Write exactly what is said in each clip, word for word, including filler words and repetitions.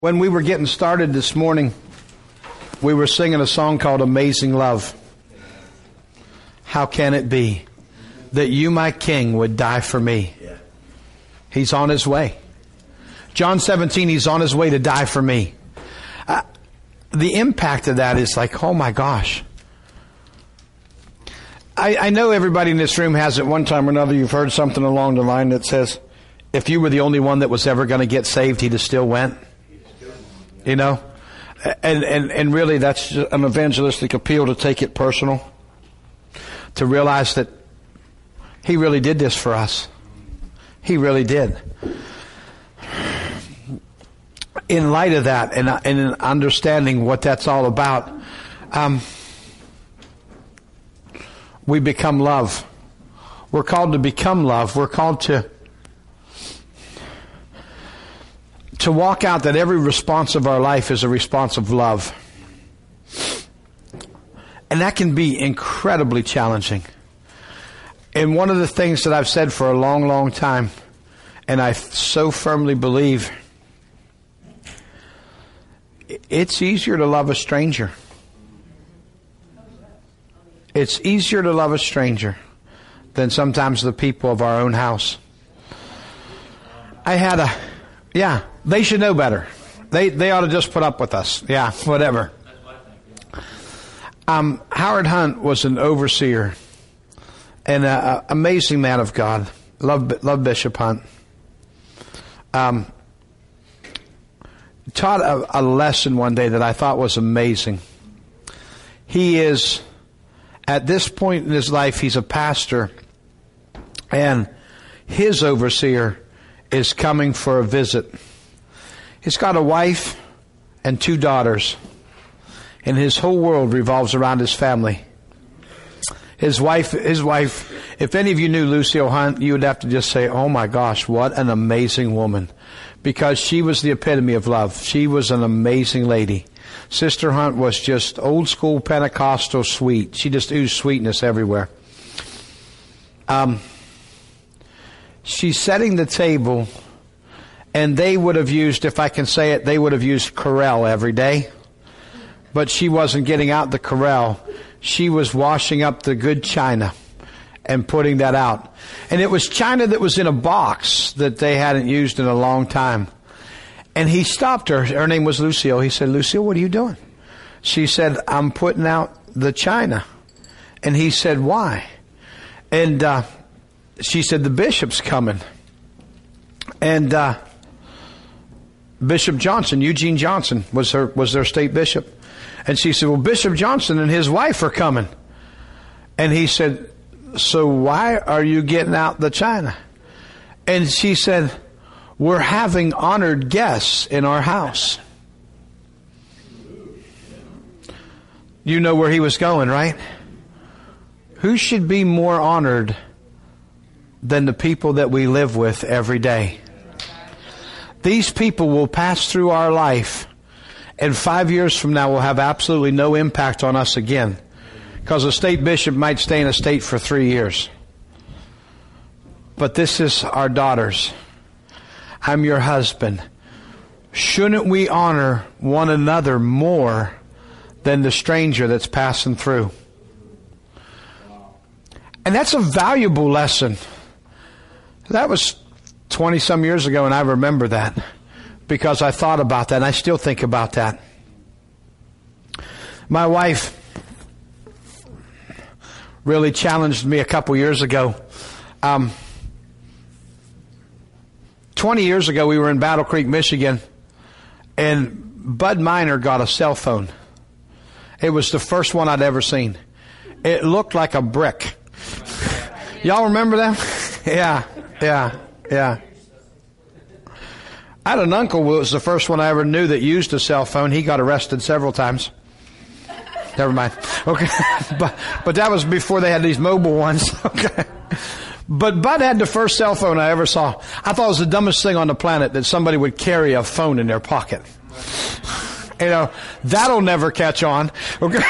When we were getting started this morning, we were singing a song called Amazing Love. How can it be that you, my King, would die for me? He's on his way. John seventeen, he's on his way to die for me. Uh, the impact of that is like, oh my gosh. I, I know everybody in this room has at one time or another, you've heard something along the line that says, if you were the only one that was ever going to get saved, he'd have still went. You know, and, and, and really that's just an evangelistic appeal to take it personal, to realize that he really did this for us. He really did. In light of that and, and in understanding what that's all about, um, we become love. We're called to become love. We're called to To walk out that every response of our life is a response of love. And that can be incredibly challenging. And one of the things that I've said for a long, long time, and I so firmly believe, it's easier to love a stranger. It's easier to love a stranger than sometimes the people of our own house. I had a, yeah. They should know better. They they ought to just put up with us. Yeah, whatever. Um, Howard Hunt was an overseer and an amazing man of God. Love, love Bishop Hunt. Um, taught a, a lesson one day that I thought was amazing. He is, at this point in his life, he's a pastor, and his overseer is coming for a visit. He's got a wife and two daughters, and his whole world revolves around his family. His wife, his wife, if any of you knew Lucille Hunt, you would have to just say, oh my gosh, what an amazing woman. Because she was the epitome of love. She was an amazing lady. Sister Hunt was just old school Pentecostal sweet. She just oozed sweetness everywhere. Um, she's setting the table. And they would have used, if I can say it, they would have used Corelle every day. But she wasn't getting out the Corelle. She was washing up the good china and putting that out. And it was china that was in a box that they hadn't used in a long time. And he stopped her. Her name was Lucille. He said, Lucille, what are you doing? She said, I'm putting out the china. And he said, why? And uh, she said, the bishop's coming. And uh Bishop Johnson, Eugene Johnson, was her was their state bishop. And she said, well, Bishop Johnson and his wife are coming. And he said, so why are you getting out the china? And she said, we're having honored guests in our house. You know where he was going, right? Who should be more honored than the people that we live with every day? These people will pass through our life, and five years from now will have absolutely no impact on us again. Because a state bishop might stay in a state for three years. But this is our daughters. I'm your husband. Shouldn't we honor one another more than the stranger that's passing through? And that's a valuable lesson. That was twenty some years ago, and I remember that because I thought about that, and I still think about that. My wife really challenged me a couple years ago. Um, twenty years ago, we were in Battle Creek, Michigan, and Bud Miner got a cell phone. It was the first one I'd ever seen. It looked like a brick. Y'all remember that? yeah, yeah. Yeah. I had an uncle who was the first one I ever knew that used a cell phone. He got arrested several times. Never mind. Okay. but, but that was before they had these mobile ones. Okay. But Bud had the first cell phone I ever saw. I thought it was the dumbest thing on the planet that somebody would carry a phone in their pocket. You know, that'll never catch on. Okay.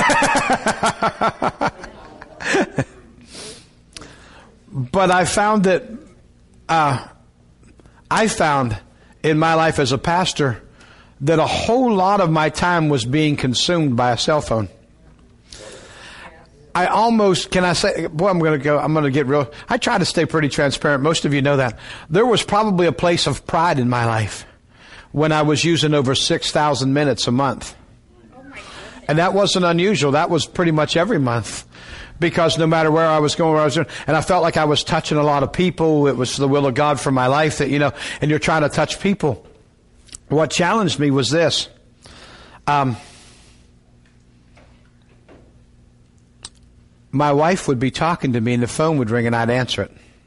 But I found that Uh, I found in my life as a pastor that a whole lot of my time was being consumed by a cell phone. I almost, can I say, boy, I'm going to go, I'm going to get real. I try to stay pretty transparent. Most of you know that. There was probably a place of pride in my life when I was using over six thousand minutes a month. And that wasn't unusual. That was pretty much every month. Because no matter where I was going, where I was doing, and I felt like I was touching a lot of people. It was the will of God for my life that, you know, and you're trying to touch people. What challenged me was this. Um, my wife would be talking to me and the phone would ring and I'd answer it.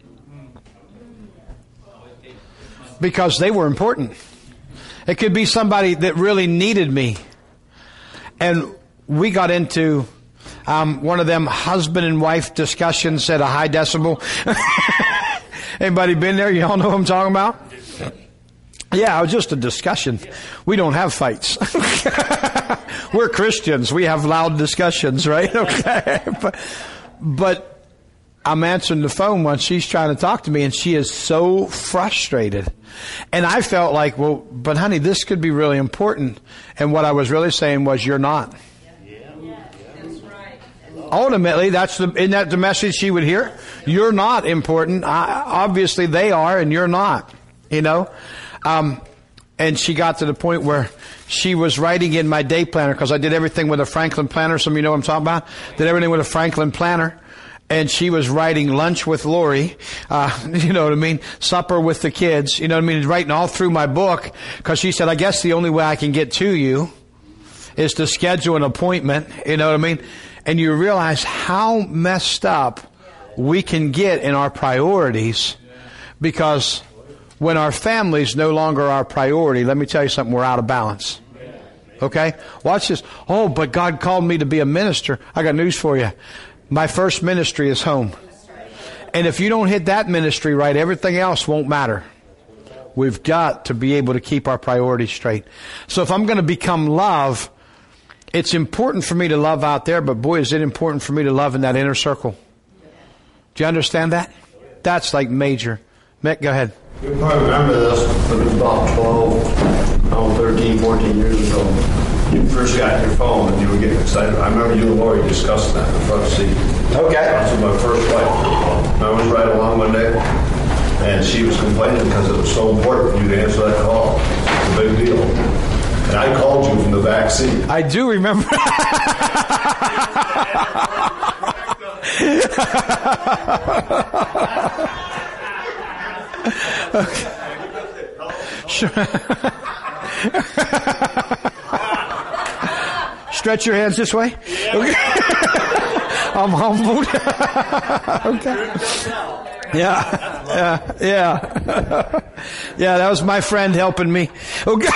Because they were important. It could be somebody that really needed me. And we got into um, one of them husband and wife discussions at a high decibel. Anybody been there? You all know what I'm talking about? Yeah, it was just a discussion. We don't have fights. We're Christians. We have loud discussions, right? Okay. But, but I'm answering the phone when she's trying to talk to me and she is so frustrated. And I felt like, well, but honey, this could be really important. And what I was really saying was, you're not. Ultimately, that's the, isn't that the message she would hear? You're not important. I, obviously they are and you're not, you know? Um, and she got to the point where she was writing in my day planner, because I did everything with a Franklin planner. Some of you know what I'm talking about. Did everything with a Franklin planner. And she was writing lunch with Lori, uh, you know what I mean? Supper with the kids, you know what I mean? Writing all through my book, because she said, I guess the only way I can get to you is to schedule an appointment, you know what I mean? And you realize how messed up we can get in our priorities, because when our family's no longer our priority, let me tell you something, we're out of balance. Okay? Watch this. Oh, but God called me to be a minister. I got news for you. My first ministry is home. And if you don't hit that ministry right, everything else won't matter. We've got to be able to keep our priorities straight. So if I'm going to become love, it's important for me to love out there, but boy, is it important for me to love in that inner circle. Do you understand that? That's like major. Mick, go ahead. You probably remember this, but it was about twelve, oh, thirteen, fourteen years ago. You first got your phone and you were getting excited. I remember you and Lori discussing that in the front seat. Okay. That was my first wife. I was right along one day, and she was complaining because it was so important for you to answer that call. It's a big deal. And I called you from the back seat. I do remember. Okay. Sure. Stretch your hands this way. Okay. I'm humbled. Okay. Yeah, yeah, yeah. Yeah, that was my friend helping me. Okay.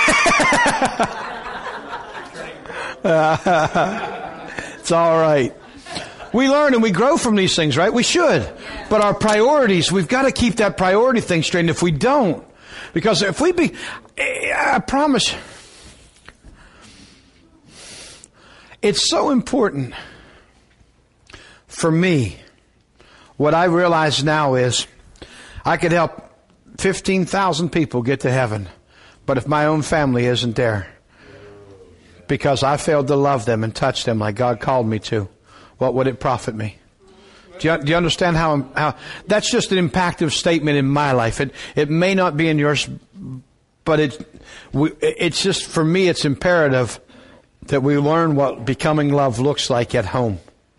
Uh, it's all right. We learn and we grow from these things, right? We should. But our priorities, we've got to keep that priority thing straight. And if we don't, because if we be, I promise, it's so important for me. What I realize now is I could help fifteen thousand people get to heaven. But if my own family isn't there, because I failed to love them and touch them like God called me to, what would it profit me? Do you, do you understand how, how, that's just an impactful statement in my life. It, it may not be in yours, but it, we, it's just, for me, it's imperative that we learn what becoming love looks like at home.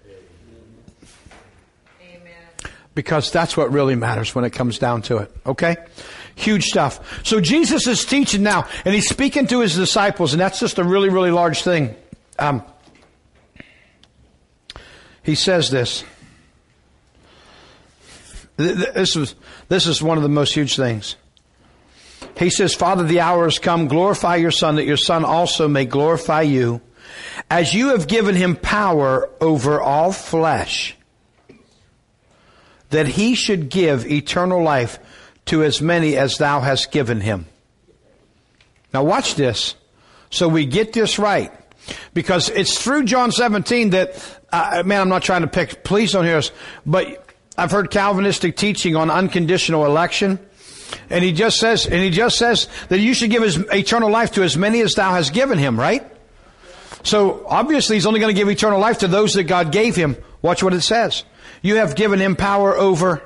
Amen. Because that's what really matters when it comes down to it. Okay? Huge stuff. So Jesus is teaching now, and he's speaking to his disciples, and that's just a really, really large thing. Um, he says this. This is, this is one of the most huge things. He says, Father, the hour has come. Glorify your Son, that your Son also may glorify you, as you have given him power over all flesh, that he should give eternal life to as many as thou hast given him. Now watch this. So we get this right. Because it's through John seventeen that, uh, man, I'm not trying to pick, please don't hear us, but I've heard Calvinistic teaching on unconditional election. And he just says, and he just says that you should give his eternal life to as many as thou hast given him, right? So obviously he's only going to give eternal life to those that God gave him. Watch what it says. You have given him power over,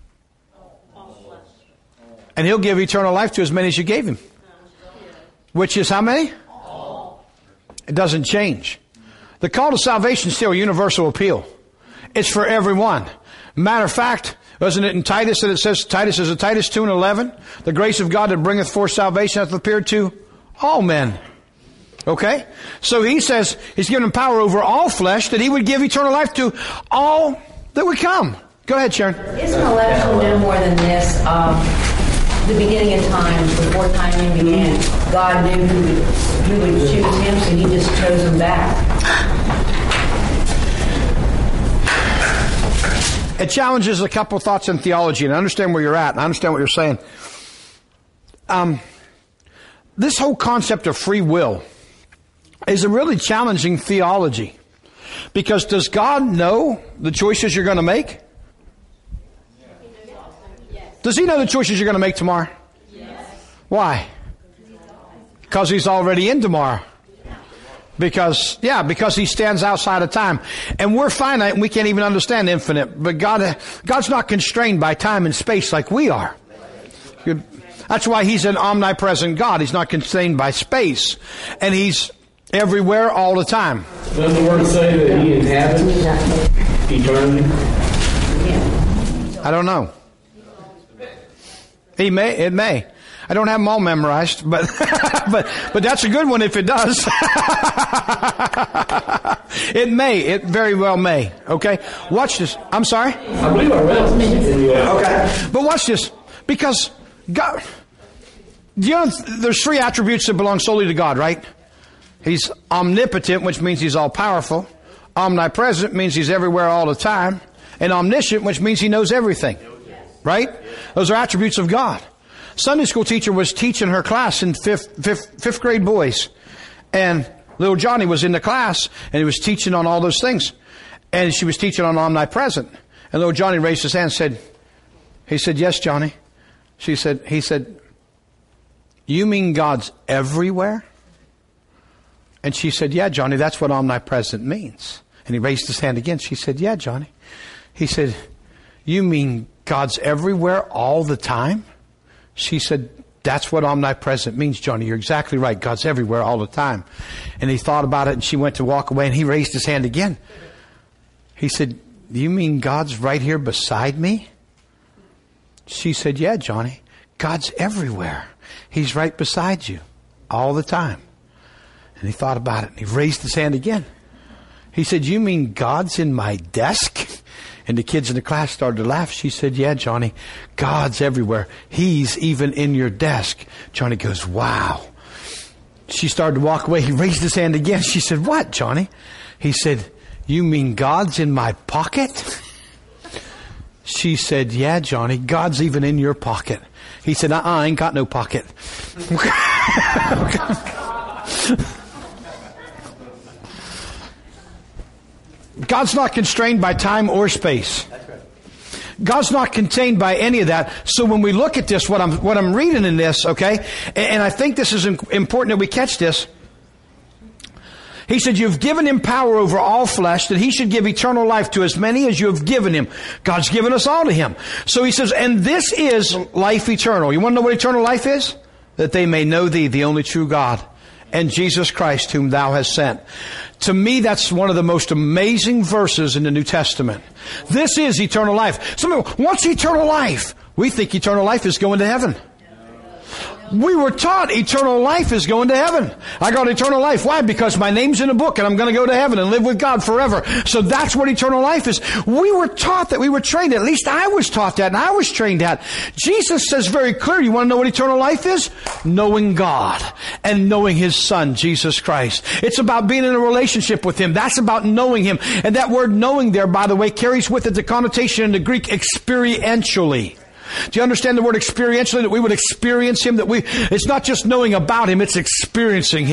and he'll give eternal life to as many as you gave him. Which is how many? It doesn't change. The call to salvation is still a universal appeal. It's for everyone. Matter of fact, wasn't it in Titus that it says, Titus is a Titus two and eleven, the grace of God that bringeth forth salvation hath appeared to all men. Okay? So he says he's given him power over all flesh, that he would give eternal life to all that would come. Go ahead, Sharon. Isn't election no more than this? Um, the beginning of time, before time began, God knew who would, who would choose him, so he just chose him back. It challenges a couple thoughts in theology, and I understand where you're at, and I understand what you're saying. Um, this whole concept of free will is a really challenging theology. Because does God know the choices you're going to make? Does he know the choices you're going to make tomorrow? Why? Because he's already in tomorrow. Because, yeah, because he stands outside of time. And we're finite and we can't even understand infinite. But God, God's not constrained by time and space like we are. That's why he's an omnipresent God. He's not constrained by space. And he's everywhere all the time. Does the word say that he inhabits eternity? I don't know. He may, it may. I don't have them all memorized, but but but that's a good one if it does. It may. It very well may. Okay? Watch this. I'm sorry? I believe I read it. Okay. But watch this. Because God, you know, there's three attributes that belong solely to God, right? He's omnipotent, which means he's all powerful. Omnipresent means he's everywhere all the time. And omniscient, which means he knows everything. Right? Those are attributes of God. Sunday school teacher was teaching her class in fifth, fifth, fifth grade boys. And little Johnny was in the class and he was teaching on all those things. And she was teaching on omnipresent. And little Johnny raised his hand and said, he said, yes, Johnny. She said, he said, you mean God's everywhere? And she said, yeah, Johnny, that's what omnipresent means. And he raised his hand again. She said, yeah, Johnny. He said, you mean God's everywhere all the time? She said, that's what omnipresent means, Johnny. You're exactly right. God's everywhere all the time. And he thought about it and she went to walk away and he raised his hand again. He said, you mean God's right here beside me? She said, yeah, Johnny. God's everywhere. He's right beside you all the time. And he thought about it and he raised his hand again. He said, you mean God's in my desk? And the kids in the class started to laugh. She said, yeah, Johnny, God's everywhere. He's even in your desk. Johnny goes, wow. She started to walk away. He raised his hand again. She said, what, Johnny? He said, you mean God's in my pocket? She said, yeah, Johnny, God's even in your pocket. He said, uh-uh, I ain't got no pocket. God's not constrained by time or space. God's not contained by any of that. So when we look at this, what I'm what I'm reading in this, okay, and, and I think this is important that we catch this. He said, you've given him power over all flesh, that he should give eternal life to as many as you have given him. God's given us all to him. So he says, and this is life eternal. You want to know what eternal life is? That they may know thee, the only true God, and Jesus Christ, whom thou hast sent. To me, that's one of the most amazing verses in the New Testament. This is eternal life. Some people, what's eternal life? We think eternal life is going to heaven. We were taught eternal life is going to heaven. I got eternal life. Why? Because my name's in a book and I'm going to go to heaven and live with God forever. So that's what eternal life is. We were taught that. We were trained. At least I was taught that and I was trained that. Jesus says very clear, you want to know what eternal life is? Knowing God and knowing His Son, Jesus Christ. It's about being in a relationship with Him. That's about knowing Him. And that word knowing there, by the way, carries with it the connotation in the Greek experientially. Do you understand the word experientially? That we would experience Him, that we, it's not just knowing about Him, it's experiencing Him.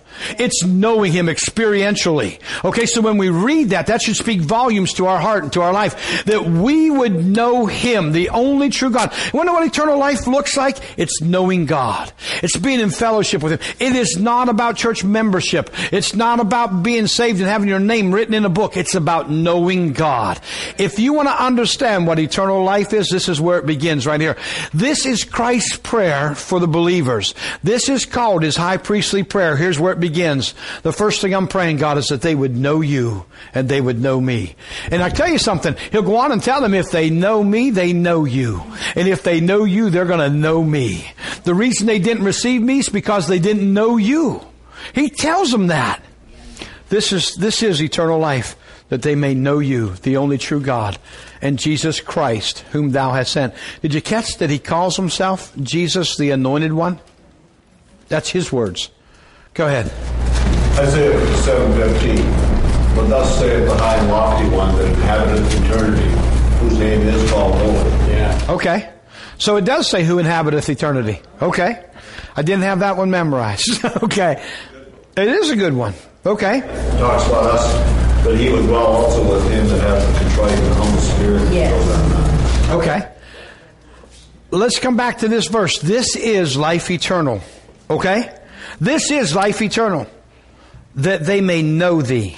It's knowing Him experientially. Okay, so when we read that, that should speak volumes to our heart and to our life. That we would know Him, the only true God. You want to know what eternal life looks like? It's knowing God. It's being in fellowship with Him. It is not about church membership. It's not about being saved and having your name written in a book. It's about knowing God. If you want to understand what eternal life is, this is where it begins right here. This is Christ's prayer for the believers. This is called His high priestly prayer. Here's where it begins. Begins. The first thing I'm praying, God, is that they would know You and they would know Me. And I tell you something, He'll go on and tell them, if they know Me, they know You. And if they know You, they're going to know Me. The reason they didn't receive Me is because they didn't know You. He tells them that. This is, this is eternal life, that they may know You, the only true God, and Jesus Christ, whom Thou hast sent. Did you catch that He calls Himself Jesus, the Anointed One? That's His words. Go ahead. Isaiah fifty-seven fifteen. But thus saith the high and lofty one that inhabiteth eternity, whose name is called Holy. Yeah. Okay. So it does say who inhabiteth eternity. Okay. I didn't have that one memorized. Okay. It is a good one. Okay. It talks about us, but He would dwell also with him that hath a contrite and humble spirit. Yes. Okay. Let's come back to this verse. This is life eternal. Okay? This is life eternal, that they may know Thee.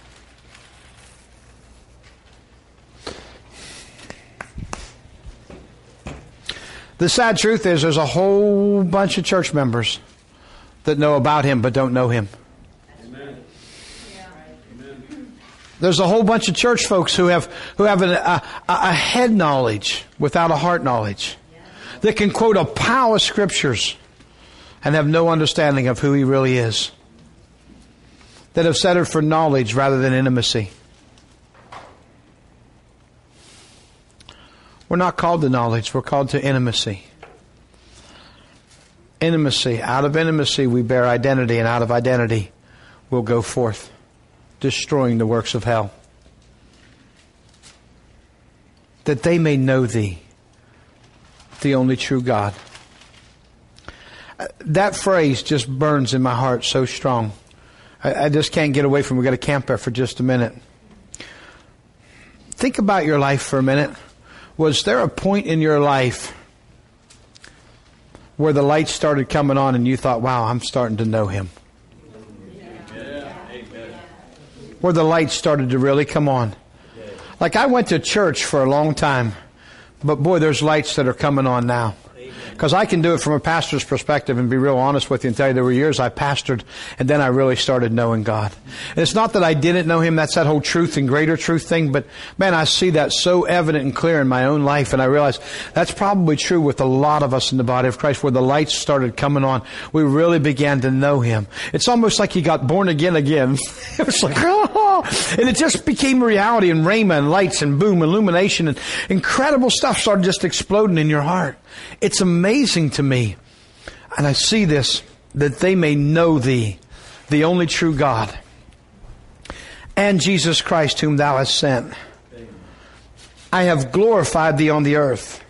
The sad truth is there's a whole bunch of church members that know about Him but don't know Him. Amen. There's a whole bunch of church folks who have who have a, a, a head knowledge without a heart knowledge, that can quote a pile of scriptures and have no understanding of who He really is, that have settled for knowledge rather than intimacy. We're not called to knowledge, we're called to intimacy. Intimacy. Out of intimacy we bear identity, and out of identity we'll go forth, destroying the works of hell. That they may know Thee, the only true God. That phrase just burns in my heart so strong. I, I just can't get away from it. We've got to camp there for just a minute. Think about your life for a minute. Was there a point in your life where the lights started coming on and you thought, wow, I'm starting to know Him? Yeah. Where the lights started to really come on. Like, I went to church for a long time, but boy, there's lights that are coming on now. Because I can do it from a pastor's perspective and be real honest with you and tell you there were years I pastored and then I really started knowing God. And it's not that I didn't know Him. That's that whole truth and greater truth thing. But man, I see that so evident and clear in my own life. And I realize that's probably true with a lot of us in the body of Christ, where the lights started coming on. We really began to know Him. It's almost like you got born again again. It was like, oh, and it just became reality, and rhema and lights and boom, illumination, and incredible stuff started just exploding in your heart. It's amazing to me. And I see this, that they may know Thee, the only true God, and Jesus Christ, whom Thou hast sent. I have glorified Thee on the earth.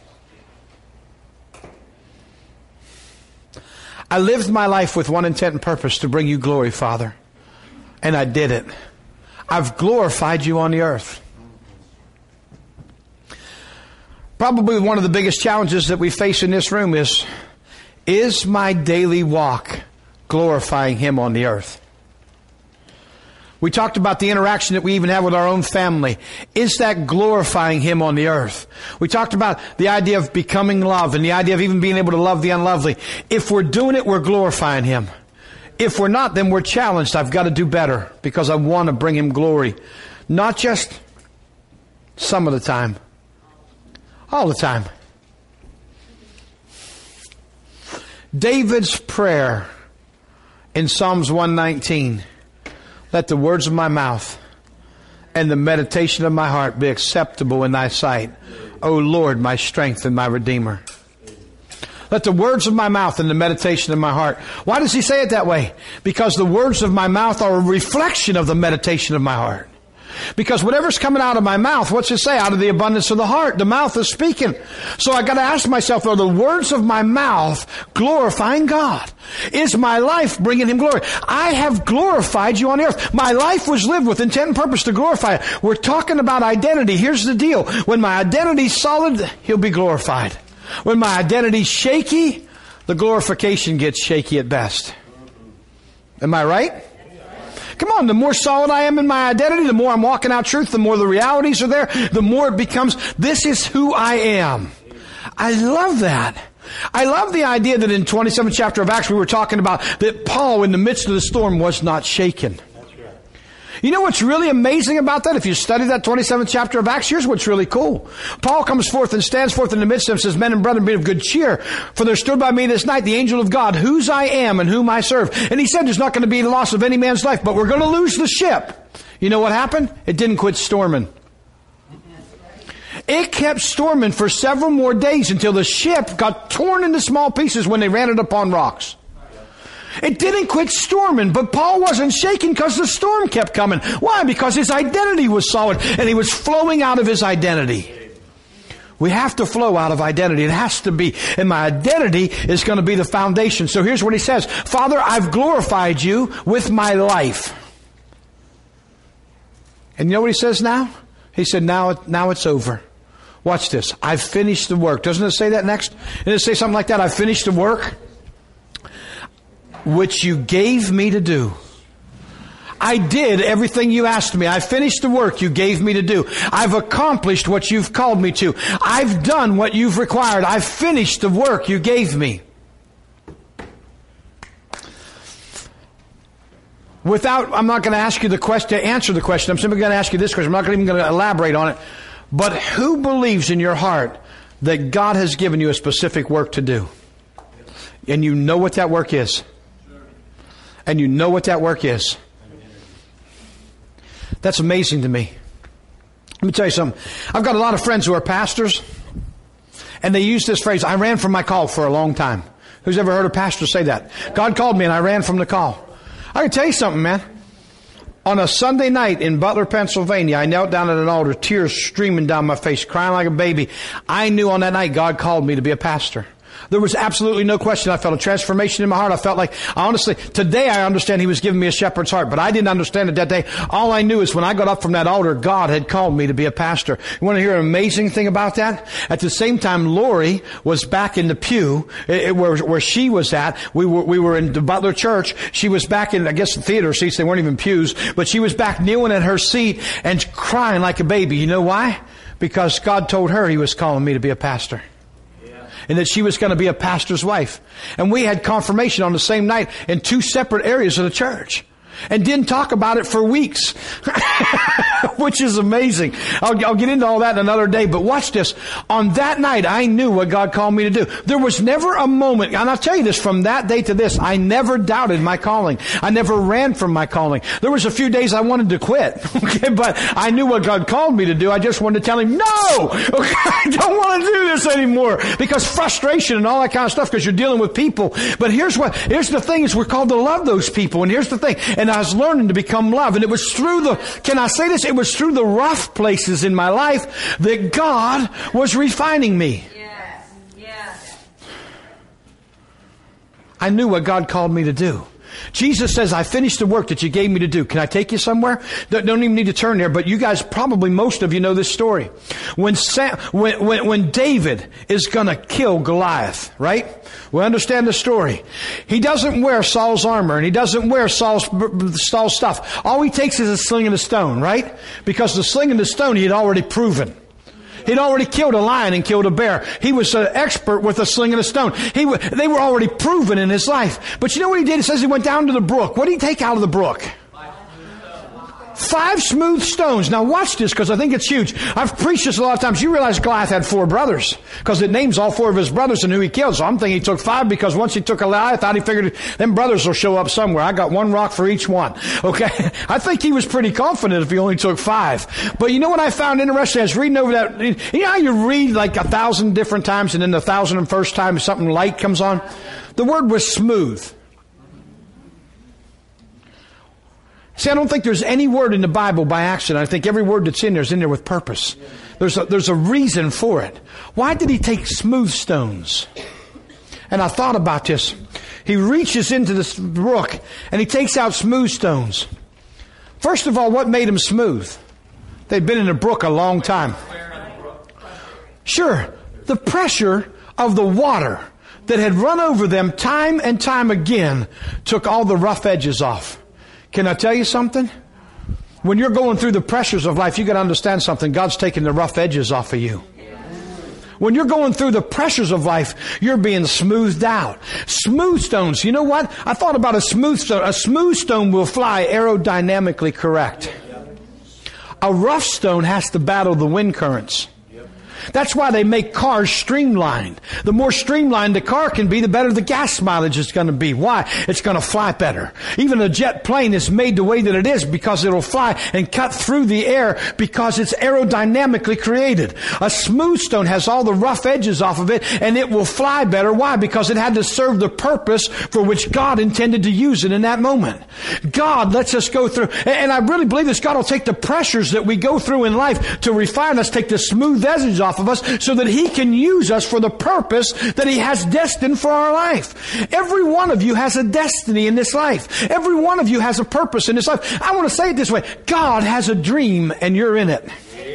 I lived my life with one intent and purpose, to bring You glory, Father. And I did it. I've glorified You on the earth. Probably one of the biggest challenges that we face in this room is, is my daily walk glorifying Him on the earth? We talked about the interaction that we even have with our own family. Is that glorifying Him on the earth? We talked about the idea of becoming love and the idea of even being able to love the unlovely. If we're doing it, we're glorifying Him. If we're not, then we're challenged. I've got to do better because I want to bring Him glory. Not just some of the time. All the time. David's prayer in Psalms one nineteen. Let the words of my mouth and the meditation of my heart be acceptable in Thy sight, O Lord, my strength and my Redeemer. Let the words of my mouth and the meditation of my heart. Why does he say it that way? Because the words of my mouth are a reflection of the meditation of my heart. Because whatever's coming out of my mouth, what's it say? Out of the abundance of the heart. The mouth is speaking. So I got to ask myself, are the words of my mouth glorifying God? Is my life bringing Him glory? I have glorified you on the earth. My life was lived with intent and purpose to glorify it. We're talking about identity. Here's the deal. When my identity's solid, He'll be glorified. When my identity's shaky, the glorification gets shaky at best. Am I right? Come on, the more solid I am in my identity, the more I'm walking out truth, the more the realities are there, the more it becomes, this is who I am. I love that. I love the idea that in twenty-seventh chapter of Acts we were talking about that Paul in the midst of the storm was not shaken. You know what's really amazing about that? If you study that twenty-seventh chapter of Acts, here's what's really cool. Paul comes forth and stands forth in the midst of them and says, men and brethren, be of good cheer, for there stood by me this night the angel of God, whose I am and whom I serve. And he said there's not going to be the loss of any man's life, but we're going to lose the ship. You know what happened? It didn't quit storming. It kept storming for several more days until the ship got torn into small pieces when they ran it upon rocks. It didn't quit storming, but Paul wasn't shaken because the storm kept coming. Why? Because his identity was solid and he was flowing out of his identity. We have to flow out of identity. It has to be. And my identity is going to be the foundation. So here's what he says. Father, I've glorified you with my life. And you know what he says now? He said, now, now it's over. Watch this. I've finished the work. Doesn't it say that next? Doesn't it say something like that? I've finished the work which you gave me to do. I did everything you asked me. I finished the work you gave me to do. I've accomplished what you've called me to. I've done what you've required. I've finished the work you gave me. Without, I'm not going to ask you the question, to answer the question. I'm simply going to ask you this question. I'm not even going to elaborate on it. But who believes in your heart that God has given you a specific work to do? And you know what that work is? And you know what that work is? That's amazing to me. Let me tell you something. I've got a lot of friends who are pastors, and they use this phrase, I ran from my call for a long time. Who's ever heard a pastor say that? God called me and I ran from the call. I can tell you something, man. On a Sunday night in Butler, Pennsylvania, I knelt down at an altar, tears streaming down my face, crying like a baby. I knew on that night God called me to be a pastor. There was absolutely no question. I felt a transformation in my heart. I felt like, honestly, today I understand He was giving me a shepherd's heart, but I didn't understand it that day. All I knew is when I got up from that altar, God had called me to be a pastor. You want to hear an amazing thing about that? At the same time, Lori was back in the pew it, where, where she was at. We were, we were in the Butler church. She was back in, I guess, the theater seats. They weren't even pews, but she was back kneeling at her seat and crying like a baby. You know why? Because God told her He was calling me to be a pastor. And that she was going to be a pastor's wife. And we had confirmation on the same night in two separate areas of the church. And didn't talk about it for weeks. Which is amazing. I'll, I'll get into all that in another day. But watch this. On that night, I knew what God called me to do. There was never a moment, and I'll tell you this, from that day to this, I never doubted my calling. I never ran from my calling. There was a few days I wanted to quit. Okay, but I knew what God called me to do. I just wanted to tell Him, no! Okay, I don't want to do this anymore. Because frustration and all that kind of stuff, because you're dealing with people. But here's what, here's the thing, is we're called to love those people. And here's the thing. And I was learning to become love. And it was through the, can I say this? It was through the rough places in my life that God was refining me. Yes. Yes. I knew what God called me to do. Jesus says, I finished the work that you gave me to do. Can I take you somewhere? Don't, don't even need to turn there, but you guys, probably most of you know this story. When Sam, when, when, when David is gonna kill Goliath, right? We understand the story. He doesn't wear Saul's armor and he doesn't wear Saul's, Saul's stuff. All he takes is a sling and a stone, right? Because the sling and the stone he had already proven. He'd already killed a lion and killed a bear. He was an expert with a sling and a stone. He w- they were already proven in his life. But you know what he did? It says he went down to the brook. What did he take out of the brook? Five smooth stones. Now watch this, because I think it's huge. I've preached this a lot of times. You realize Goliath had four brothers, because it names all four of his brothers and who he killed. So I'm thinking he took five, because once he took Goliath out, he figured them brothers will show up somewhere. I got one rock for each one. Okay? I think he was pretty confident if he only took five. But you know what I found interesting? I was reading over that. You know how you read like a thousand different times, and then the thousand and first time something light comes on? The word was smooth. See, I don't think there's any word in the Bible by accident. I think every word that's in there is in there with purpose. There's a, there's a reason for it. Why did he take smooth stones? And I thought about this. He reaches into this brook and he takes out smooth stones. First of all, what made them smooth? They'd been in the brook a long time. Sure, the pressure of the water that had run over them time and time again took all the rough edges off. Can I tell you something? When you're going through the pressures of life, you got to understand something. God's taking the rough edges off of you. When you're going through the pressures of life, you're being smoothed out. Smooth stones, you know what? I thought about a smooth stone. A smooth stone will fly aerodynamically correct. A rough stone has to battle the wind currents. That's why they make cars streamlined. The more streamlined the car can be, the better the gas mileage is going to be. Why? It's going to fly better. Even a jet plane is made the way that it is because it'll fly and cut through the air because it's aerodynamically created. A smooth stone has all the rough edges off of it and it will fly better. Why? Because it had to serve the purpose for which God intended to use it in that moment. God lets us go through, and I really believe this, God will take the pressures that we go through in life to refine us, take the smooth edges off of us so that He can use us for the purpose that He has destined for our life. Every one of you has a destiny in this life. Every one of you has a purpose in this life. I want to say it this way. God has a dream and you're in it.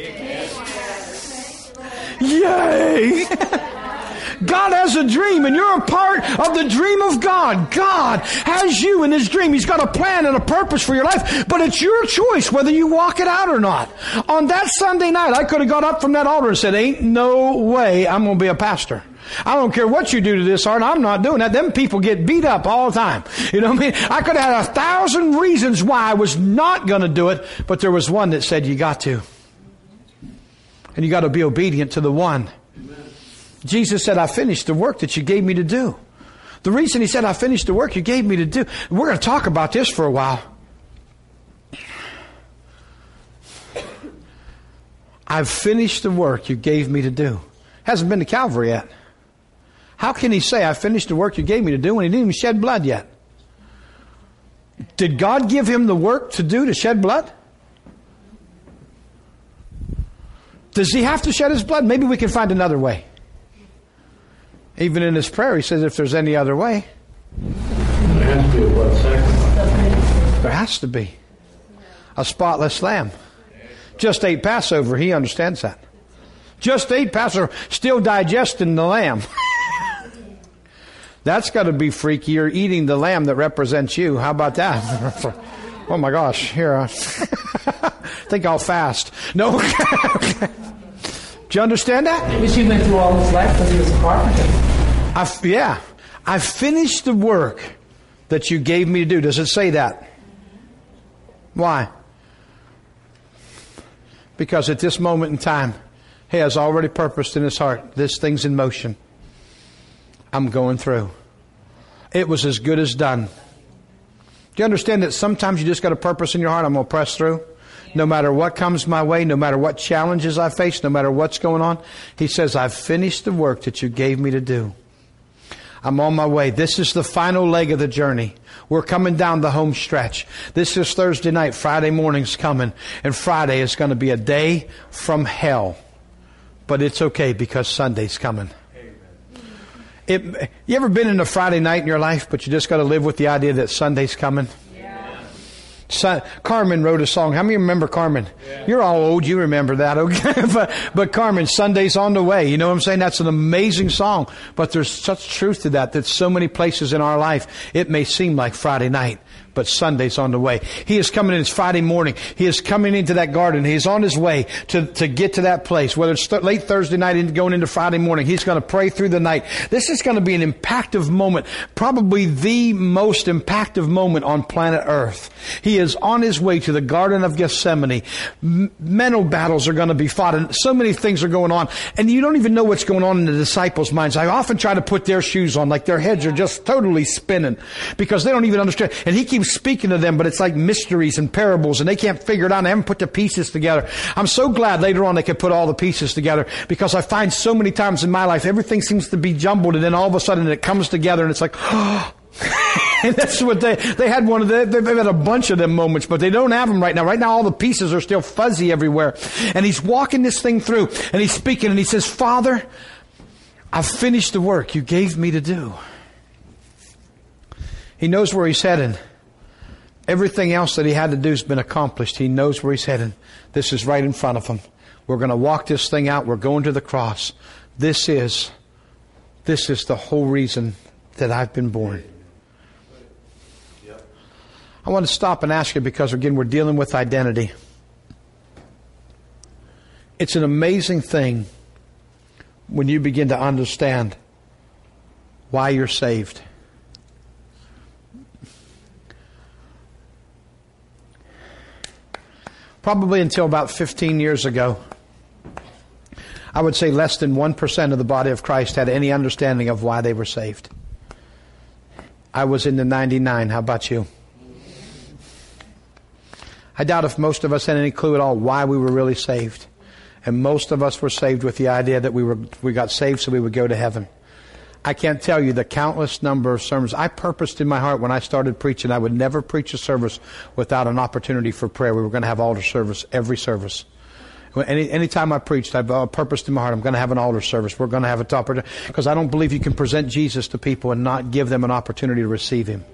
Yay! God has a dream and you're a part of the dream of God. God has you in His dream. He's got a plan and a purpose for your life, but it's your choice whether you walk it out or not. On that Sunday night, I could have got up from that altar and said, ain't no way I'm going to be a pastor. I don't care what you do to this heart. I'm not doing that. Them people get beat up all the time. You know what I mean? I could have had a thousand reasons why I was not going to do it, but there was one that said you got to. And you got to be obedient to the one. Jesus said, I finished the work that you gave me to do. The reason He said, I finished the work you gave me to do. We're going to talk about this for a while. I've finished the work you gave me to do. Hasn't been to Calvary yet. How can He say, I finished the work you gave me to do when He didn't even shed blood yet? Did God give Him the work to do to shed blood? Does He have to shed His blood? Maybe we can find another way. Even in His prayer, He says, if there's any other way. There has to be a blood sacrifice. There has to be. A spotless lamb. Just ate Passover. He understands that. Just ate Passover. Still digesting the lamb. That's got to be freaky. You're eating the lamb that represents you. How about that? Oh my gosh. Here. I think I'll fast. No. Do you understand that? Which He went through all His life because He was a carpenter. I've, yeah. I finished the work that you gave me to do. Does it say that? Why? Because at this moment in time, He has already purposed in His heart, this thing's in motion. I'm going through. It was as good as done. Do you understand that sometimes you just got a purpose in your heart? I'm going to press through. No matter what comes my way, no matter what challenges I face, no matter what's going on, He says, I've finished the work that you gave me to do. I'm on my way. This is the final leg of the journey. We're coming down the home stretch. This is Thursday night. Friday morning's coming. And Friday is going to be a day from hell. But it's okay because Sunday's coming. It, you ever been in a Friday night in your life, but you just got to live with the idea that Sunday's coming? Son, Carmen wrote a song. How many remember Carmen? Yeah. You're all old. You remember that, okay? but, but Carmen, Sunday's on the way. You know what I'm saying? That's an amazing song. But there's such truth to that, that so many places in our life, it may seem like Friday night, but Sunday's on the way. He is coming in. It's Friday morning. He is coming into that garden. He's on his way to, to get to that place. Whether it's th- late Thursday night and going into Friday morning, He's going to pray through the night. This is going to be an impactful moment. Probably the most impactful moment on planet Earth. He is on His way to the Garden of Gethsemane. M- mental battles are going to be fought, and so many things are going on. And you don't even know what's going on in the disciples' minds. I often try to put their shoes on, like their heads are just totally spinning because they don't even understand. And He keeps speaking to them, but it's like mysteries and parables, and they can't figure it out. They haven't put the pieces together. I'm so glad later on they could put all the pieces together, because I find so many times in my life everything seems to be jumbled, and then all of a sudden it comes together, and it's like, oh, And that's what they, they had one of the, they've had a bunch of them moments, but they don't have them right now. Right now all the pieces are still fuzzy everywhere. And he's walking this thing through and he's speaking and he says, Father, I've finished the work you gave me to do. He knows where he's heading. Everything else that he had to do has been accomplished. He knows where he's heading. This is right in front of him. We're going to walk this thing out. We're going to the cross. This is, this is the whole reason that I've been born. I want to stop and ask you because, again, we're dealing with identity. It's an amazing thing when you begin to understand why you're saved. Probably until about fifteen years ago, I would say less than one percent of the body of Christ had any understanding of why they were saved. I was in the ninety-nine. How about you? I doubt if most of us had any clue at all why we were really saved. And most of us were saved with the idea that we were we got saved so we would go to heaven. I can't tell you the countless number of sermons. I purposed in my heart when I started preaching, I would never preach a service without an opportunity for prayer. We were going to have altar service every service. Any anytime I preached, I purposed in my heart, I'm going to have an altar service. We're going to have a top, because I don't believe you can present Jesus to people and not give them an opportunity to receive Him.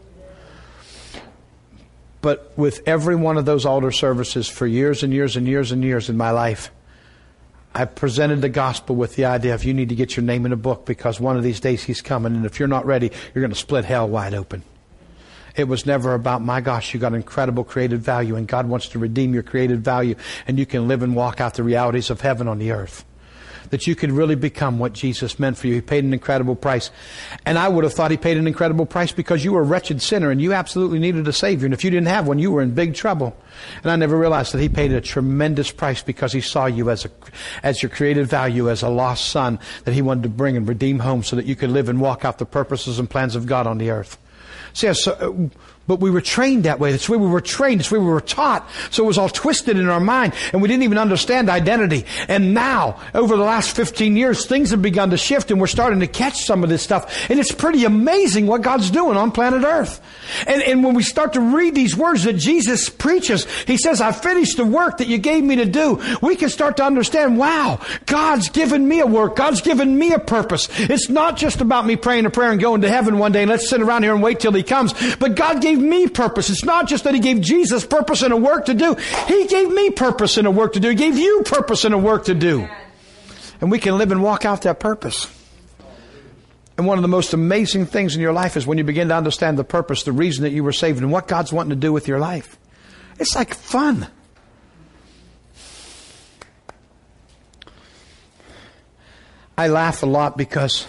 But with every one of those altar services for years and years and years and years in my life, I presented the gospel with the idea of you need to get your name in a book because one of these days He's coming, and if you're not ready, you're going to split hell wide open. It was never about, my gosh, you got incredible created value and God wants to redeem your created value and you can live and walk out the realities of heaven on the earth. That you could really become what Jesus meant for you. He paid an incredible price. And I would have thought He paid an incredible price because you were a wretched sinner and you absolutely needed a Savior. And if you didn't have one, you were in big trouble. And I never realized that He paid a tremendous price because He saw you as a, as your created value, as a lost son that He wanted to bring and redeem home so that you could live and walk out the purposes and plans of God on the earth. See, so, but we were trained that way. That's the way we were trained. That's the way we were taught. So it was all twisted in our mind. And we didn't even understand identity. And now, over the last fifteen years, things have begun to shift and we're starting to catch some of this stuff. And it's pretty amazing what God's doing on planet Earth. And, and when we start to read these words that Jesus preaches, He says, I finished the work that you gave me to do. We can start to understand, wow, God's given me a work. God's given me a purpose. It's not just about me praying a prayer and going to heaven one day and let's sit around here and wait till He comes. But God gave me purpose. It's not just that He gave Jesus purpose and a work to do. He gave me purpose and a work to do. He gave you purpose and a work to do. And we can live and walk out that purpose. And one of the most amazing things in your life is when you begin to understand the purpose, the reason that you were saved, and what God's wanting to do with your life. It's like fun. I laugh a lot because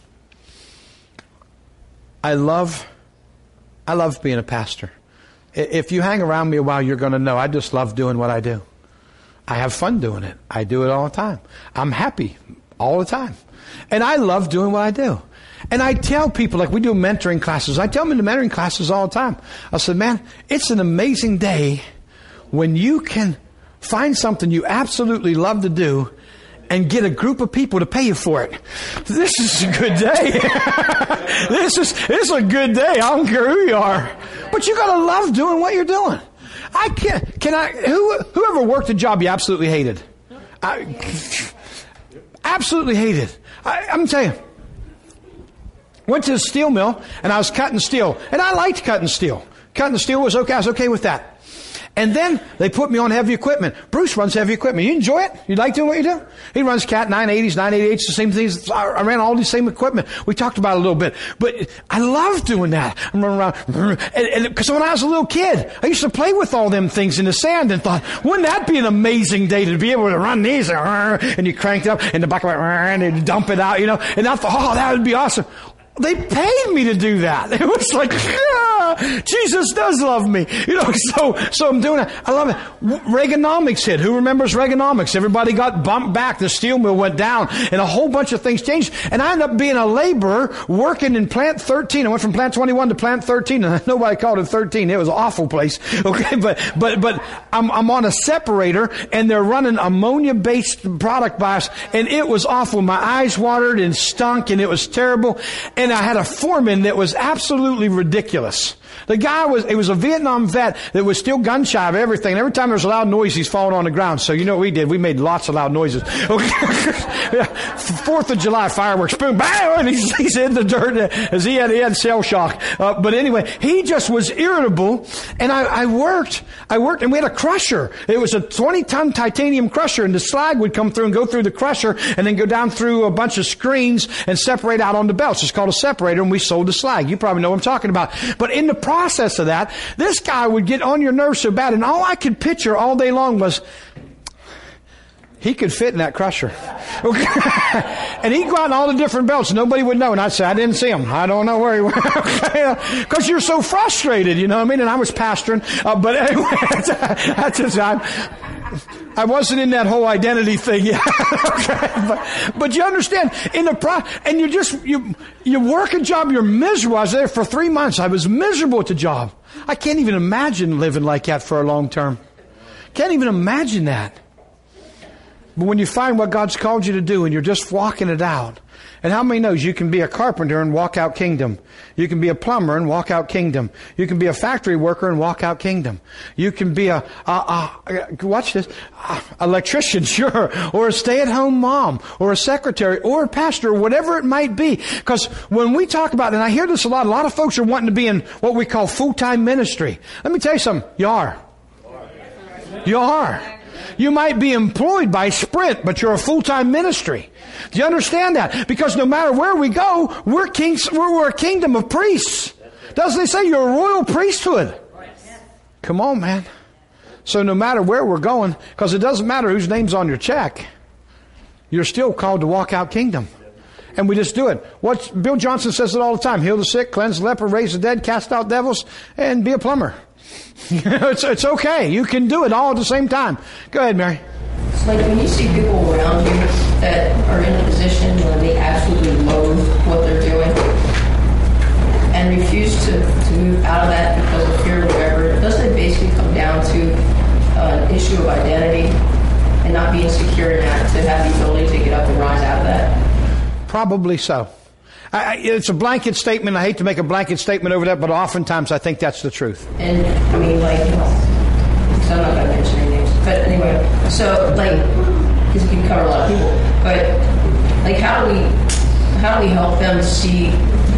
I love I love being a pastor. If you hang around me a while, you're going to know I just love doing what I do. I have fun doing it. I do it all the time. I'm happy all the time. And I love doing what I do. And I tell people, like we do mentoring classes, I tell them in the mentoring classes all the time. I said, man, it's an amazing day when you can find something you absolutely love to do and get a group of people to pay you for it. This is a good day. this is this is a good day. I don't care who you are. But you gotta love doing what you're doing. I can't can I who whoever worked a job you absolutely hated? I absolutely hated. I, I'm telling you. Went to the steel mill and I was cutting steel. And I liked cutting steel. Cutting steel was okay. I was okay with that. And then they put me on heavy equipment. Bruce runs heavy equipment. You enjoy it? You like doing what you do? He runs Cat nine eighties, nine eighty-eights, the same things. I ran all these same equipment. We talked about it a little bit. But I love doing that. I'm running around. And because when I was a little kid, I used to play with all them things in the sand and thought, wouldn't that be an amazing day to be able to run these? And you crank it up and the back of it, and you dump it out, you know. And I thought, oh, that would be awesome. They paid me to do that. It was like, yeah, Jesus does love me. You know, so, so I'm doing it. I love it. Reaganomics hit. Who remembers Reaganomics? Everybody got bumped back. The steel mill went down and a whole bunch of things changed. And I ended up being a laborer working in plant thirteen. I went from plant twenty-one to plant thirteen and nobody called it thirteen. It was an awful place. Okay. But, but, but I'm, I'm on a separator and they're running ammonia based product by us and it was awful. My eyes watered and stunk and it was terrible. And and I had a foreman that was absolutely ridiculous. The guy was, it was a Vietnam vet that was still gun shy of everything. Every time there was a loud noise, he's falling on the ground. So you know what we did? We made lots of loud noises. Fourth of July fireworks, boom, bang, and he's, he's in the dirt as he had, he had shell shock. Uh, but anyway, he just was irritable. And I, I worked, I worked, and we had a crusher. It was a twenty ton titanium crusher, and the slag would come through and go through the crusher and then go down through a bunch of screens and separate out on the belts. It's called a separator, and we sold the slag. You probably know what I'm talking about. But in the process of that, this guy would get on your nerves so bad, and all I could picture all day long was, he could fit in that crusher. Okay. And he'd go out in all the different belts. Nobody would know. And I'd say, I didn't see him. I don't know where he went. Because you're so frustrated, you know what I mean? And I was pastoring. Uh, but anyway, that's just, I, I wasn't in that whole identity thing yet. Okay. But, but you understand, in the pro, and you just, you, you work a job, you're miserable. I was there for three months. I was miserable at the job. I can't even imagine living like that for a long term. Can't even imagine that. But when you find what God's called you to do and you're just walking it out, and how many knows you can be a carpenter and walk out kingdom? You can be a plumber and walk out kingdom. You can be a factory worker and walk out kingdom. You can be a, a, a watch this, a electrician, sure, or a stay-at-home mom, or a secretary, or a pastor, or whatever it might be. Because when we talk about it, and I hear this a lot, a lot of folks are wanting to be in what we call full-time ministry. Let me tell you something. You are. You are. You might be employed by Sprint, but you're a full-time ministry. Do you understand that? Because no matter where we go, we're kings, we're, we're a kingdom of priests. Doesn't it say you're a royal priesthood? Come on, man. So no matter where we're going, because it doesn't matter whose name's on your check, you're still called to walk out kingdom. And we just do it. What Bill Johnson says it all the time. Heal the sick, cleanse the leper, raise the dead, cast out devils, and be a plumber. it's, it's okay. You can do it all at the same time. Go ahead, Mary. It's like when you see people around you that are in a position where they absolutely loathe what they're doing and refuse to, to move out of that because of fear or whatever, doesn't it basically come down to uh, an issue of identity and not being secure in that to have the ability to get up and rise out of that? Probably so. I, it's a blanket statement. I hate to make a blanket statement over that, but oftentimes I think that's the truth. And, I mean, like, so I'm not going to mention any names. But anyway, so, like, because it can cover a lot of people. But, like, how do we, how do we help them see,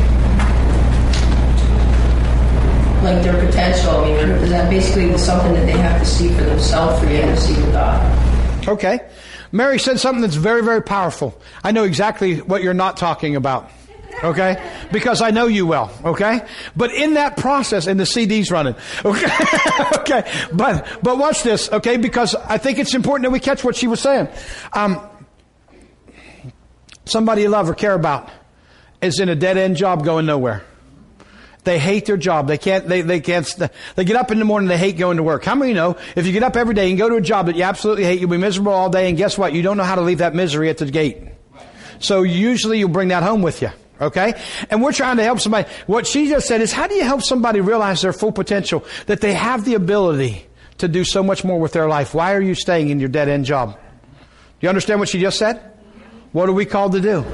like, their potential? I mean, is that basically something that they have to see for themselves for you to see with God? Okay. Mary said something that's very, very powerful. I know exactly what you're not talking about. Okay? Because I know you well. Okay? But in that process, and the C D's running. Okay? Okay. But, but watch this. Okay? Because I think it's important that we catch what she was saying. Um, somebody you love or care about is in a dead-end job going nowhere. They hate their job. They can't, they, they can't, they get up in the morning, they hate going to work. How many know if you get up every day and go to a job that you absolutely hate, you'll be miserable all day, and guess what? You don't know how to leave that misery at the gate. So usually you'll bring that home with you. Okay? And we're trying to help somebody. What she just said is, how do you help somebody realize their full potential? That they have the ability to do so much more with their life. Why are you staying in your dead-end job? Do you understand what she just said? What are we called to do?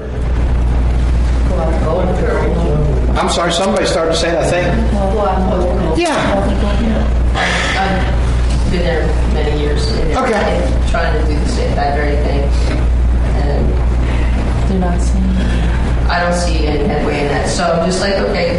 I'm sorry, somebody started to say that thing. Yeah. I've been there many years. Okay. Trying to do the same, that very thing. And They're not seeing it. I don't see any headway in that. So I'm just like, okay.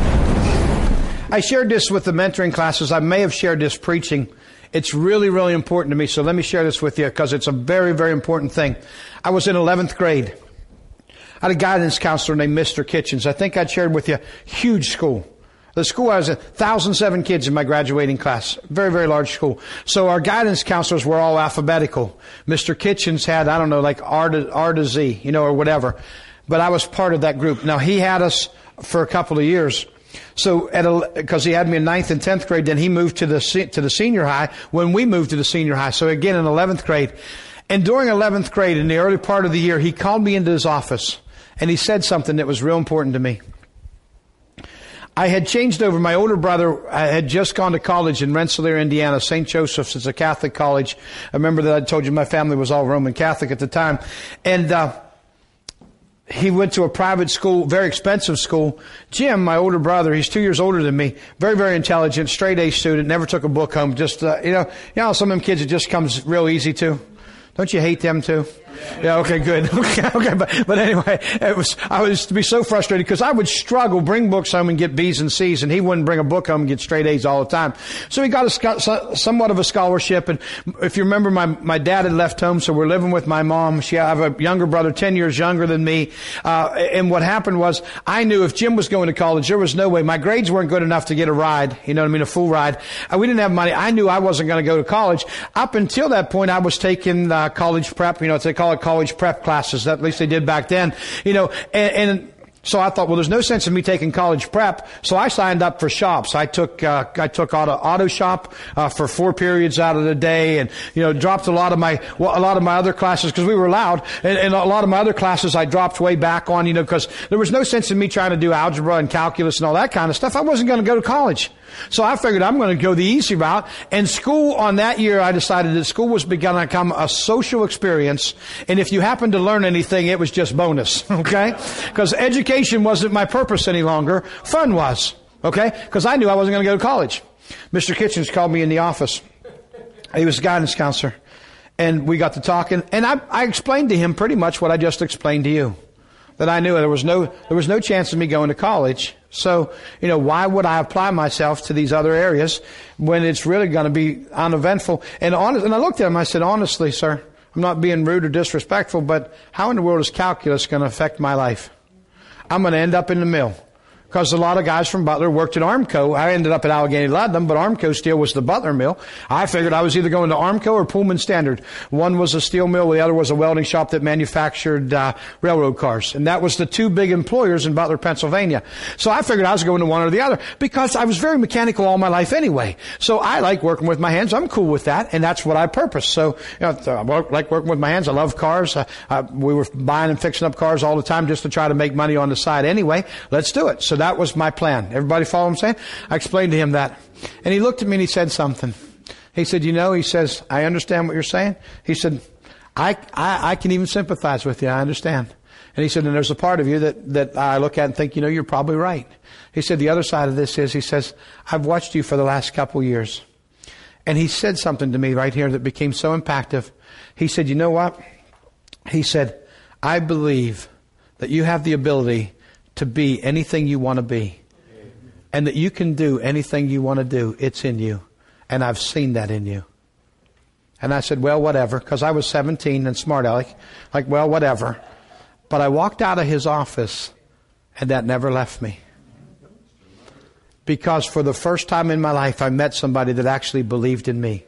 I shared this with the mentoring classes. I may have shared this preaching. It's really, really important to me. So let me share this with you because it's a very, very important thing. I was in eleventh grade. I had a guidance counselor named Mister Kitchens. I think I'd shared with you, huge school. The school, I was one thousand seven kids in my graduating class. Very, very large school. So our guidance counselors were all alphabetical. Mister Kitchens had, I don't know, like R to, R to Z, you know, or whatever. But I was part of that group. Now, he had us for a couple of years. So, at because he had me in ninth and tenth grade, then he moved to the to the senior high when we moved to the senior high. So again, in eleventh grade. And during eleventh grade, in the early part of the year, he called me into his office. And he said something that was real important to me. I had changed over. My older brother I had just gone to college in Rensselaer, Indiana. Saint Joseph's is a Catholic college. I remember that I told you my family was all Roman Catholic at the time. And uh he went to a private school, very expensive school. Jim, my older brother, he's two years older than me, very, very intelligent, straight A student, never took a book home. Just, uh, you know, you know how some of them kids it just comes real easy to? Don't you hate them too? Yeah, okay, good. Okay, okay, but, but anyway, it was, I was to be so frustrated because I would struggle, bring books home and get B's and C's, and he wouldn't bring a book home and get straight A's all the time. So he got a, somewhat of a scholarship, and if you remember, my, my dad had left home, so we're living with my mom. She, I have a younger brother, ten years younger than me, uh, and what happened was, I knew if Jim was going to college, there was no way. My grades weren't good enough to get a ride, you know what I mean, a full ride. Uh, we didn't have money. I knew I wasn't going to go to college. Up until that point, I was taking uh, college prep, you know, they call it college prep classes. At least they did back then, you know, and, and so I thought, well, there's no sense in me taking college prep. So I signed up for shops. I took, uh, I took auto, auto shop, uh, for four periods out of the day, and, you know, dropped a lot of my, well, a lot of my other classes because we were allowed, and, and a lot of my other classes I dropped way back on, you know, because there was no sense in me trying to do algebra and calculus and all that kind of stuff. I wasn't going to go to college. So I figured I'm going to go the easy route. And school on that year, I decided that school was begun to become a social experience. And if you happened to learn anything, it was just bonus. Okay? Because education wasn't my purpose any longer. Fun was. Okay? Because I knew I wasn't going to go to college. Mister Kitchens called me in the office. He was a guidance counselor. And we got to talking. And I, I explained to him pretty much what I just explained to you. That I knew there was no, there was no chance of me going to college. So, you know, why would I apply myself to these other areas when it's really going to be uneventful? And honest, and I looked at him, I said, honestly, sir, I'm not being rude or disrespectful, but how in the world is calculus going to affect my life? I'm going to end up in the mill. Because a lot of guys from Butler worked at Armco. I ended up at Allegheny Ludlam, but Armco Steel was the Butler mill. I figured I was either going to Armco or Pullman Standard. One was a steel mill, the other was a welding shop that manufactured uh, railroad cars. And that was the two big employers in Butler, Pennsylvania. So I figured I was going to one or the other because I was very mechanical all my life anyway. So I like working with my hands. I'm cool with that, and that's what I purpose. So, you know, I like working with my hands. I love cars. Uh, uh, we were buying and fixing up cars all the time just to try to make money on the side anyway. Let's do it. So that was my plan. Everybody follow what I'm saying? I explained to him that. And he looked at me and he said something. He said, you know, he says, I understand what you're saying. He said, I, I, I can even sympathize with you. I understand. And he said, and there's a part of you that, that I look at and think, you know, you're probably right. He said, the other side of this is, he says, I've watched you for the last couple years. And he said something to me right here that became so impactful. He said, you know what? He said, I believe that you have the ability to be anything you want to be. And that you can do anything you want to do. It's in you. And I've seen that in you. And I said, well, whatever. Because I was seventeen and smart aleck. Like, well, whatever. But I walked out of his office and that never left me. Because for the first time in my life, I met somebody that actually believed in me.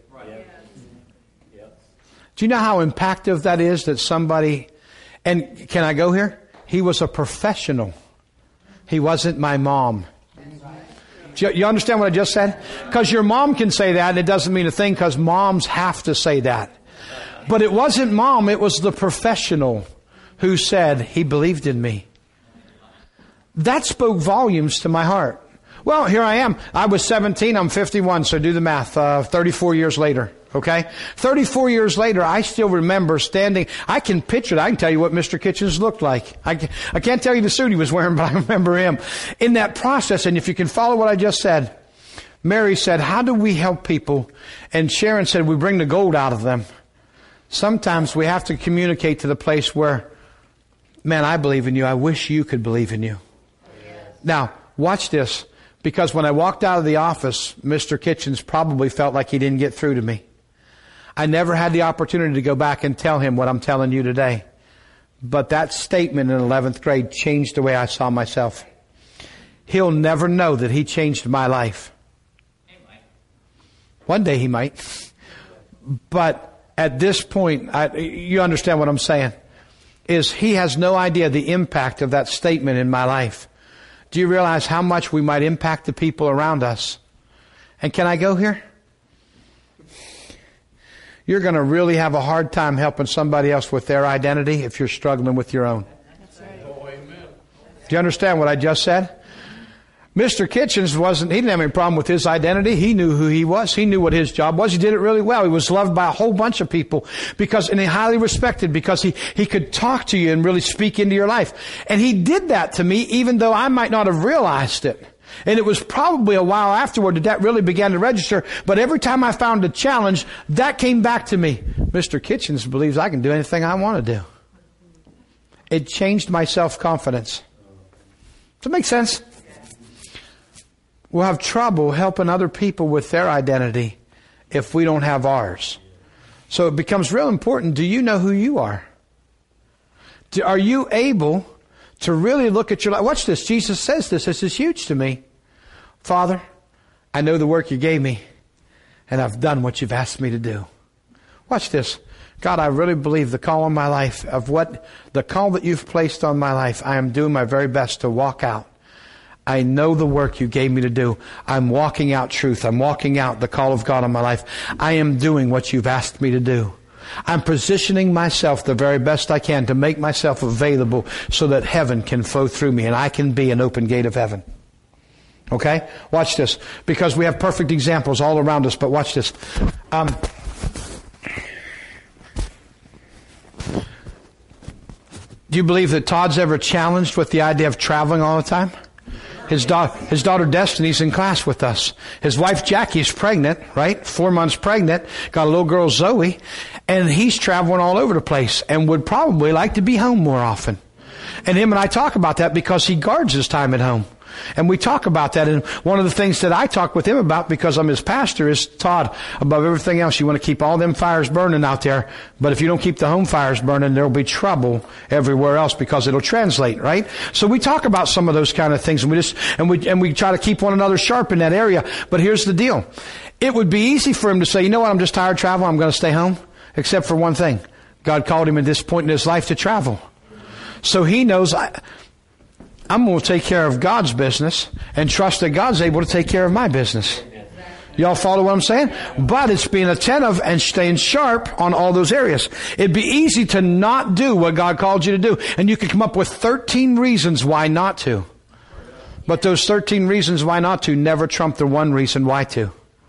Do you know how impactful that is that somebody, and can I go here? He was a professional. He wasn't my mom. Do you, you understand what I just said? Because your mom can say that, and it doesn't mean a thing because moms have to say that. But it wasn't mom, it was the professional who said he believed in me. That spoke volumes to my heart. Well, here I am. I was seventeen, I'm fifty-one, so do the math. Uh, thirty-four years later. Okay? thirty-four years later, I still remember standing. I can picture it. I can tell you what Mister Kitchens looked like. I, I can't tell you the suit he was wearing, but I remember him. In that process, and if you can follow what I just said, Mary said, how do we help people? And Sharon said, we bring the gold out of them. Sometimes we have to communicate to the place where, man, I believe in you. I wish you could believe in you. Yes. Now, watch this. Because when I walked out of the office, Mister Kitchens probably felt like he didn't get through to me. I never had the opportunity to go back and tell him what I'm telling you today. But that statement in eleventh grade changed the way I saw myself. He'll never know that he changed my life. One day he might. But at this point, I, you understand what I'm saying, is he has no idea the impact of that statement in my life. Do you realize how much we might impact the people around us? And can I go here? You're going to really have a hard time helping somebody else with their identity if you're struggling with your own. That's right. Oh, amen. Do you understand what I just said? Mister Kitchens wasn't, he didn't have any problem with his identity. He knew who he was. He knew what his job was. He did it really well. He was loved by a whole bunch of people because, and he highly respected because he, he could talk to you and really speak into your life. And he did that to me even though I might not have realized it. And it was probably a while afterward that that really began to register. But every time I found a challenge, that came back to me. Mister Kitchens believes I can do anything I want to do. It changed my self-confidence. Does it make sense? We'll have trouble helping other people with their identity if we don't have ours. So it becomes real important. Do you know who you are? Do, are you able to really look at your life? Watch this. Jesus says this. This is huge to me. Father, I know the work you gave me, and I've done what you've asked me to do. Watch this. God, I really believe the call on my life of what the call that you've placed on my life, I am doing my very best to walk out. I know the work you gave me to do. I'm walking out truth. I'm walking out the call of God on my life. I am doing what you've asked me to do. I'm positioning myself the very best I can to make myself available so that heaven can flow through me and I can be an open gate of heaven. Okay? Watch this. Because we have perfect examples all around us, but watch this. Um, do you believe that Todd's ever challenged with the idea of traveling all the time? His, da- his daughter Destiny's in class with us. His wife Jackie's pregnant, right? Four months pregnant. Got a little girl Zoe. And he's traveling all over the place and would probably like to be home more often. And him and I talk about that because he guards his time at home. And we talk about that. And one of the things that I talk with him about, because I'm his pastor, is, Todd, above everything else, you want to keep all them fires burning out there. But if you don't keep the home fires burning, there'll be trouble everywhere else because it'll translate, right? So we talk about some of those kind of things, and we just, and we, and we try to keep one another sharp in that area. But here's the deal. It would be easy for him to say, you know what, I'm just tired of traveling, I'm going to stay home. Except for one thing. God called him at this point in his life to travel. So he knows, I, I'm going to take care of God's business and trust that God's able to take care of my business. Y'all follow what I'm saying? But it's being attentive and staying sharp on all those areas. It'd be easy to not do what God called you to do. And you could come up with thirteen reasons why not to. But those thirteen reasons why not to never trump the one reason why to.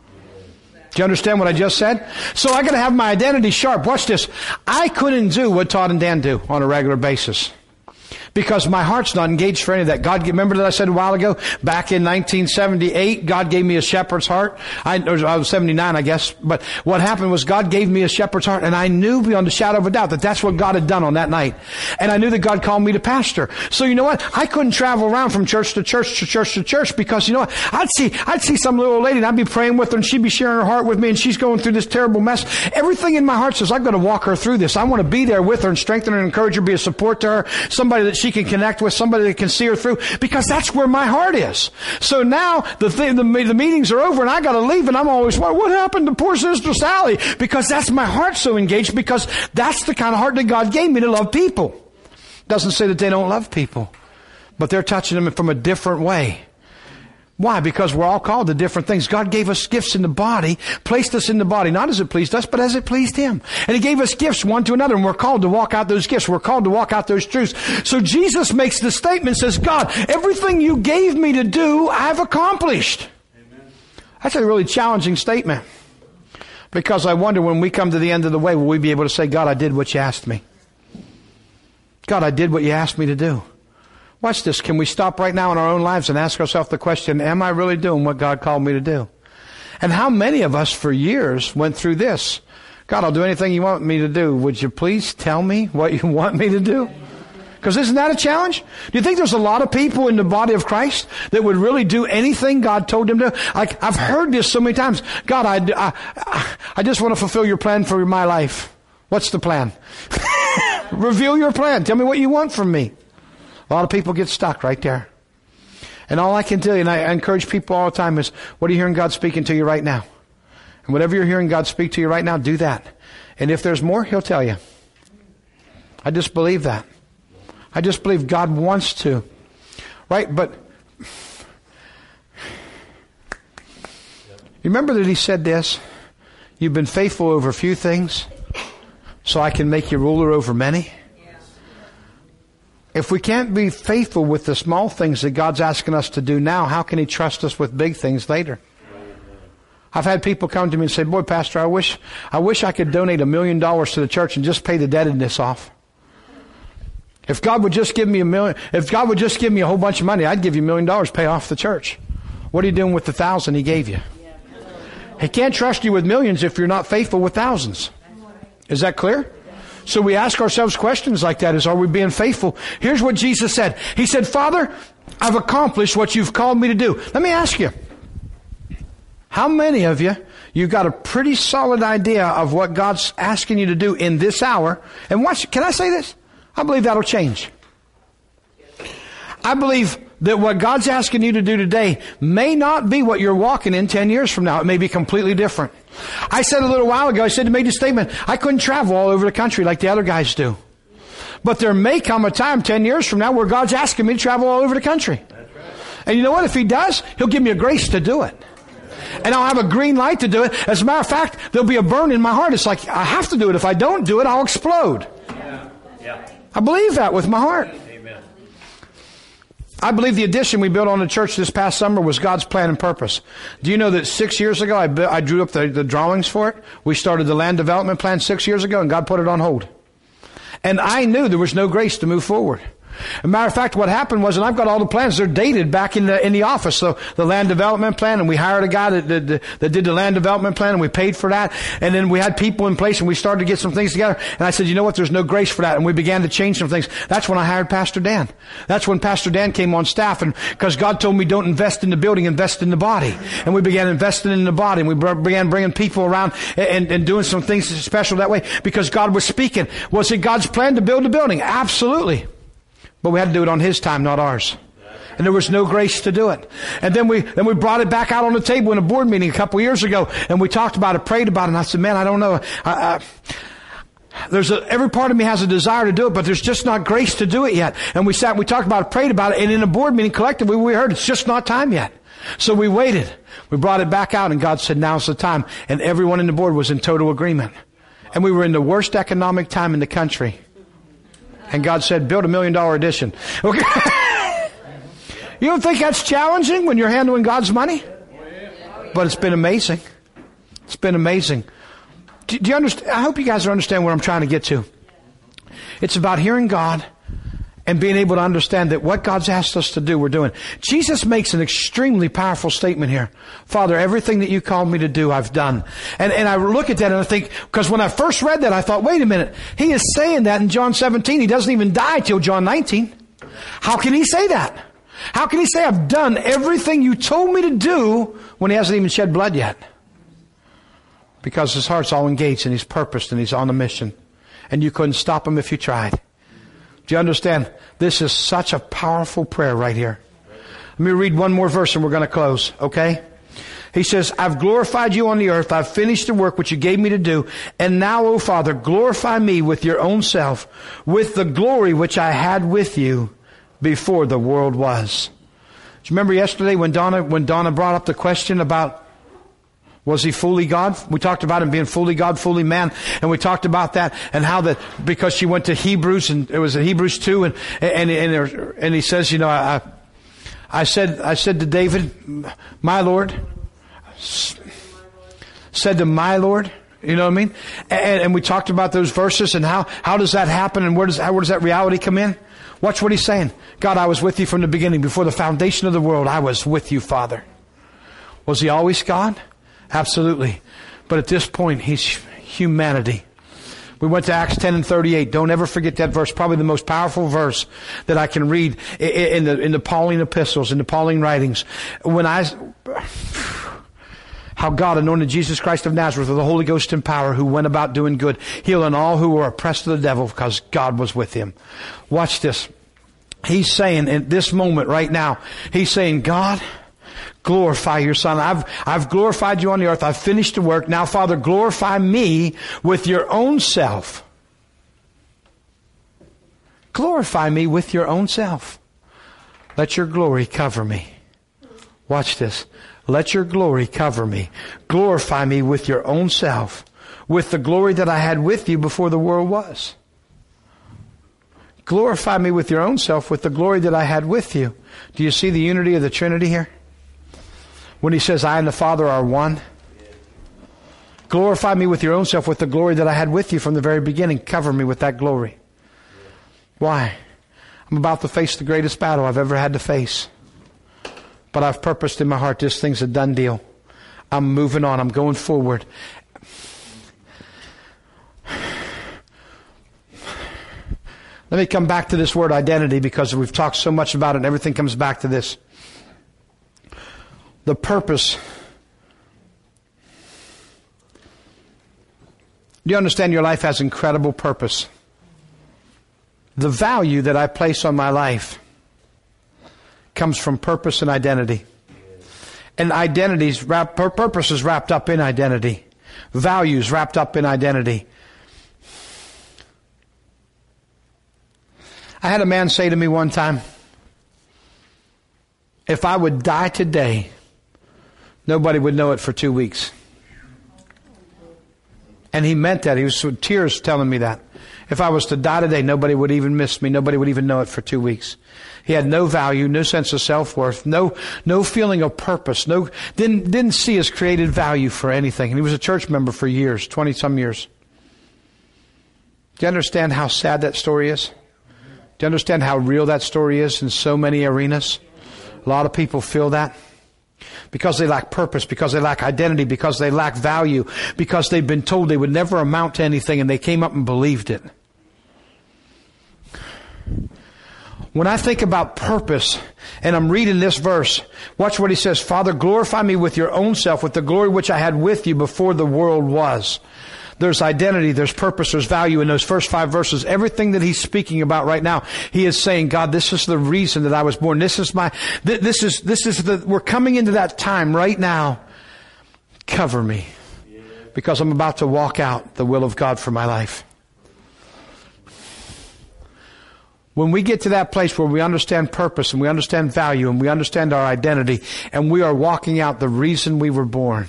Do you understand what I just said? So I got to have my identity sharp. Watch this. I couldn't do what Todd and Dan do on a regular basis. Because my heart's not engaged for any of that. God, remember that I said a while ago, back in nineteen seventy-eight, God gave me a shepherd's heart. I, I was seventy-nine, I guess. But what happened was God gave me a shepherd's heart, and I knew beyond a shadow of a doubt that that's what God had done on that night. And I knew that God called me to pastor. So you know what? I couldn't travel around from church to church to church to church because you know what? I'd see, I'd see some little old lady and I'd be praying with her and she'd be sharing her heart with me and she's going through this terrible mess. Everything in my heart says, I've got to walk her through this. I want to be there with her and strengthen her and encourage her, be a support to her, somebody that she can connect with, somebody that can see her through, because that's where my heart is. So now the thing, the, the meetings are over and I got to leave and I'm always, well, what happened to poor Sister Sally? Because that's my heart so engaged, because that's the kind of heart that God gave me to love people. Doesn't say that they don't love people, but they're touching them from a different way. Why? Because we're all called to different things. God gave us gifts in the body, placed us in the body, not as it pleased us, but as it pleased Him. And He gave us gifts one to another, and we're called to walk out those gifts. We're called to walk out those truths. So Jesus makes the statement, says, God, everything you gave me to do, I've accomplished. Amen. That's a really challenging statement. Because I wonder when we come to the end of the way, will we be able to say, God, I did what you asked me. God, I did what you asked me to do. Watch this. Can we stop right now in our own lives and ask ourselves the question, am I really doing what God called me to do? And how many of us for years went through this? God, I'll do anything you want me to do. Would you please tell me what you want me to do? Because isn't that a challenge? Do you think there's a lot of people in the body of Christ that would really do anything God told them to? Like, I've heard this so many times. God, I, I, I just want to fulfill your plan for my life. What's the plan? Reveal your plan. Tell me what you want from me. A lot of people get stuck right there. And all I can tell you, and I encourage people all the time, is what are you hearing God speaking to you right now? And whatever you're hearing God speak to you right now, do that. And if there's more, He'll tell you. I just believe that. I just believe God wants to. Right? But you remember that He said this? You've been faithful over a few things, so I can make you ruler over many. If we can't be faithful with the small things that God's asking us to do now, how can He trust us with big things later? I've had people come to me and say, boy, Pastor, I wish, I wish I could donate a million dollars to the church and just pay the indebtedness off. If God would just give me a million, if God would just give me a whole bunch of money, I'd give you a million dollars, pay off the church. What are you doing with the thousand He gave you? He can't trust you with millions if you're not faithful with thousands. Is that clear? So we ask ourselves questions like that, is are we being faithful? Here's what Jesus said. He said, Father, I've accomplished what you've called me to do. Let me ask you, how many of you, you've got a pretty solid idea of what God's asking you to do in this hour? And watch, can I say this? I believe that'll change. I believe that what God's asking you to do today may not be what you're walking in ten years from now. It may be completely different. I said a little while ago, I said, made a statement, I couldn't travel all over the country like the other guys do. But there may come a time ten years from now where God's asking me to travel all over the country. And you know what? If He does, He'll give me a grace to do it. And I'll have a green light to do it. As a matter of fact, there'll be a burn in my heart. It's like, I have to do it. If I don't do it, I'll explode. Yeah. Yeah. I believe that with my heart. Amen. I believe the addition we built on the church this past summer was God's plan and purpose. Do you know that six years ago, I, built, I drew up the, the drawings for it? We started the land development plan six years ago, and God put it on hold. And I knew there was no grace to move forward. As a matter of fact, what happened was, and I've got all the plans, they're dated back in the in the office. So the land development plan, and we hired a guy that did, that did the land development plan, and we paid for that. And then we had people in place, and we started to get some things together. And I said, you know what, there's no grace for that. And we began to change some things. That's when I hired Pastor Dan. That's when Pastor Dan came on staff, and because God told me, don't invest in the building, invest in the body. And we began investing in the body, and we began bringing people around and, and doing some things special that way because God was speaking. Was it God's plan to build the building? Absolutely. But we had to do it on His time, not ours. And there was no grace to do it. And then we, then we brought it back out on the table in a board meeting a couple of years ago, and we talked about it, prayed about it, and I said, man, I don't know. I, I, there's a, every part of me has a desire to do it, but there's just not grace to do it yet. And we sat, we talked about it, prayed about it, and in a board meeting collectively, we heard it's just not time yet. So we waited. We brought it back out, and God said, now's the time. And everyone in the board was in total agreement. And we were in the worst economic time in the country. And God said, build a million dollar addition. Okay. You don't think that's challenging when you're handling God's money? But it's been amazing. It's been amazing. Do, do you understand? I hope you guys understand what I'm trying to get to. It's about hearing God and being able to understand that what God's asked us to do, we're doing. Jesus makes an extremely powerful statement here. Father, everything that you called me to do, I've done. And, and I look at that and I think, because when I first read that, I thought, wait a minute. He is saying that in John seventeen. He doesn't even die till John nineteen. How can he say that? How can he say, I've done everything you told me to do when he hasn't even shed blood yet? Because his heart's all engaged and he's purposed and he's on a mission. And you couldn't stop him if you tried. Do you understand? This is such a powerful prayer right here. Let me read one more verse and we're going to close, okay? He says, I've glorified you on the earth. I've finished the work which you gave me to do. And now, O Father, glorify me with your own self, with the glory which I had with you before the world was. Do you remember yesterday when Donna, when Donna brought up the question about, was he fully God? We talked about him being fully God, fully man. And we talked about that and how that, because she went to Hebrews and it was in Hebrews two and, and, and, there, and he says, you know, I, I said, I said to David, my Lord, said to my Lord, you know what I mean? And, and we talked about those verses and how, how does that happen and where does, how, where does that reality come in? Watch what he's saying. God, I was with you from the beginning. Before the foundation of the world, I was with you, Father. Was he always God? Absolutely. But at this point, he's humanity. We went to Acts ten and thirty-eight. Don't ever forget that verse. Probably the most powerful verse that I can read in the, in the Pauline epistles, in the Pauline writings. When I, how God anointed Jesus Christ of Nazareth with the Holy Ghost and power, who went about doing good, healing all who were oppressed of the devil because God was with him. Watch this. He's saying in this moment right now, he's saying, God, glorify your Son. I've, I've glorified you on the earth. I've finished the work. Now, Father, glorify me with your own self. Glorify me with your own self. Let your glory cover me. Watch this. Let your glory cover me. Glorify me with your own self, with the glory that I had with you before the world was. Glorify me with your own self, with the glory that I had with you. Do you see the unity of the Trinity here? When he says, I and the Father are one. Glorify me with your own self, with the glory that I had with you from the very beginning. Cover me with that glory. Why? I'm about to face the greatest battle I've ever had to face. But I've purposed in my heart, this thing's a done deal. I'm moving on. I'm going forward. Let me come back to this word identity, because we've talked so much about it and everything comes back to this. The purpose. Do you understand your life has incredible purpose? The value that I place on my life comes from purpose and identity. And identities, wrap, purpose is wrapped up in identity. Values wrapped up in identity. I had a man say to me one time, if I would die today, nobody would know it for two weeks. And he meant that. He was with tears telling me that. If I was to die today, nobody would even miss me. Nobody would even know it for two weeks. He had no value, no sense of self-worth, no no feeling of purpose, no didn't didn't see his created value for anything. And he was a church member for years, twenty-some years. Do you understand how sad that story is? Do you understand how real that story is in so many arenas? A lot of people feel that. Because they lack purpose, because they lack identity, because they lack value, because they've been told they would never amount to anything and they came up and believed it. When I think about purpose, and I'm reading this verse, watch what he says. Father, glorify me with your own self, with the glory which I had with you before the world was. There's identity, there's purpose, there's value in those first five verses. Everything that he's speaking about right now, he is saying, God, this is the reason that I was born. This is my, this is, this is the, we're coming into that time right now. Cover me. Because I'm about to walk out the will of God for my life. When we get to that place where we understand purpose and we understand value and we understand our identity and we are walking out the reason we were born,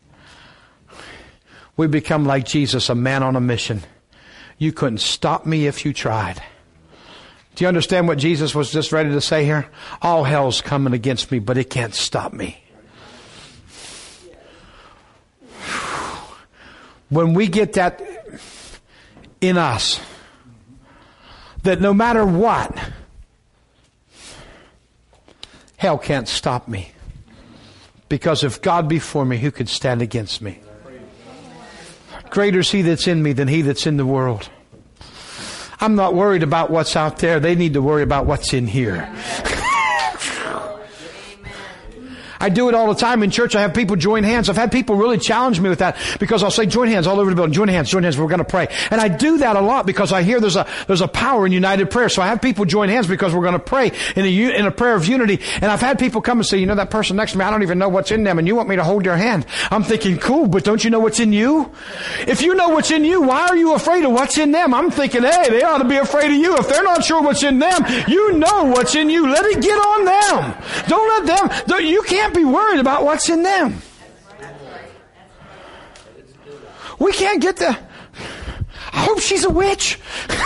we become like Jesus, a man on a mission. You couldn't stop me if you tried. Do you understand what Jesus was just ready to say here? All hell's coming against me, but it can't stop me. When we get that in us, that no matter what, hell can't stop me. Because if God be for me, who could stand against me? Greater is he that's in me than he that's in the world. I'm not worried about what's out there. They need to worry about what's in here. I do it all the time in church. I have people join hands. I've had people really challenge me with that because I'll say, join hands all over the building. Join hands, join hands. We're going to pray. And I do that a lot because I hear there's a, there's a power in united prayer. So I have people join hands because we're going to pray in a, in a prayer of unity. And I've had people come and say, you know, that person next to me, I don't even know what's in them. And you want me to hold your hand. I'm thinking, cool, but don't you know what's in you? If you know what's in you, why are you afraid of what's in them? I'm thinking, hey, they ought to be afraid of you. If they're not sure what's in them, you know what's in you. Let it get on them. Don't let them, don't, you can't be worried about what's in them. We can't get the, I hope she's a witch.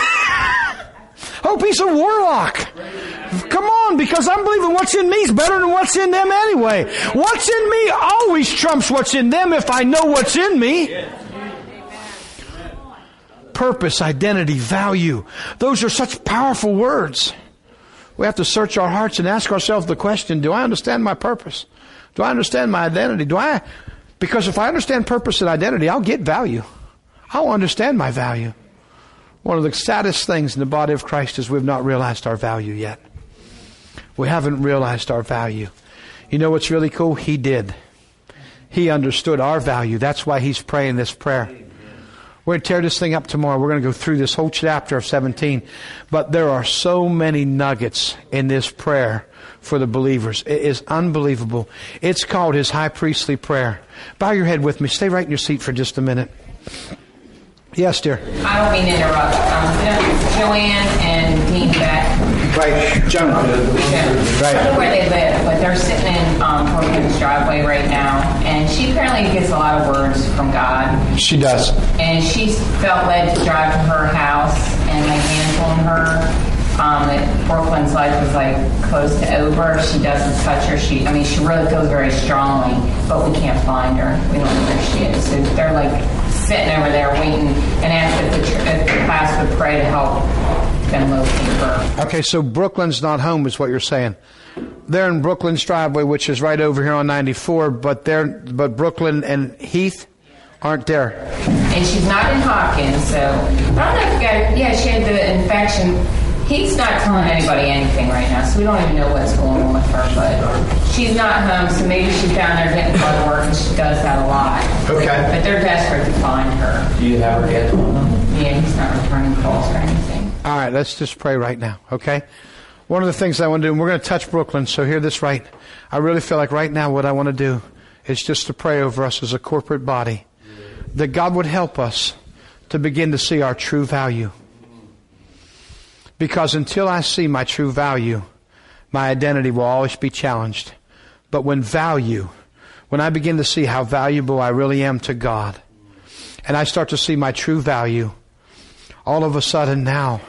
Hope he's a warlock. Come on, because I'm believing what's in me is better than what's in them anyway. What's in me always trumps what's in them if I know what's in me. Purpose, identity, value. Those are such powerful words. We have to search our hearts and ask ourselves the question, do I understand my purpose? Do I understand my identity? Do I? Because if I understand purpose and identity, I'll get value. I'll understand my value. One of the saddest things in the body of Christ is we've not realized our value yet. We haven't realized our value. You know what's really cool? He did. He understood our value. That's why he's praying this prayer. We're going to tear this thing up tomorrow. We're going to go through this whole chapter of seventeen. But there are so many nuggets in this prayer for the believers. It is unbelievable. It's called his high priestly prayer. Bow your head with me. Stay right in your seat for just a minute. Yes, dear. I don't mean to interrupt. Um, Joanne and Dean Beck. Right, Joan. Yeah. Right. I don't know where they live, but they're sitting in um, Torrington's driveway right now. And she apparently gets a lot of words from God. She does. And she felt led to drive to her house and lay hands on her. um, that Brooklyn's life is like close to over. She doesn't touch her. She, I mean, she really feels very strongly, but we can't find her. We don't know where she is. So they're like sitting over there waiting and ask if the, if the class would pray to help them locate her. Okay, so Brooklyn's not home is what you're saying. They're in Brooklyn's driveway, which is right over here on ninety-four, but they're but Brooklyn and Heath aren't there. And she's not in Hawkins, so I don't know if you guys, yeah, she had the infection. He's not telling anybody anything right now, so we don't even know what's going on with her, but she's not home, so maybe she's down there getting blood work, and she does that a lot. Okay. But they're desperate to find her. Do you have her yet? Yeah, he's not returning calls or anything. All right, let's just pray right now, okay? One of the things I want to do, and we're going to touch Brooklyn, so hear this right. I really feel like right now what I want to do is just to pray over us as a corporate body, that God would help us to begin to see our true value. Because until I see my true value, my identity will always be challenged. But when value, when I begin to see how valuable I really am to God, and I start to see my true value, all of a sudden now,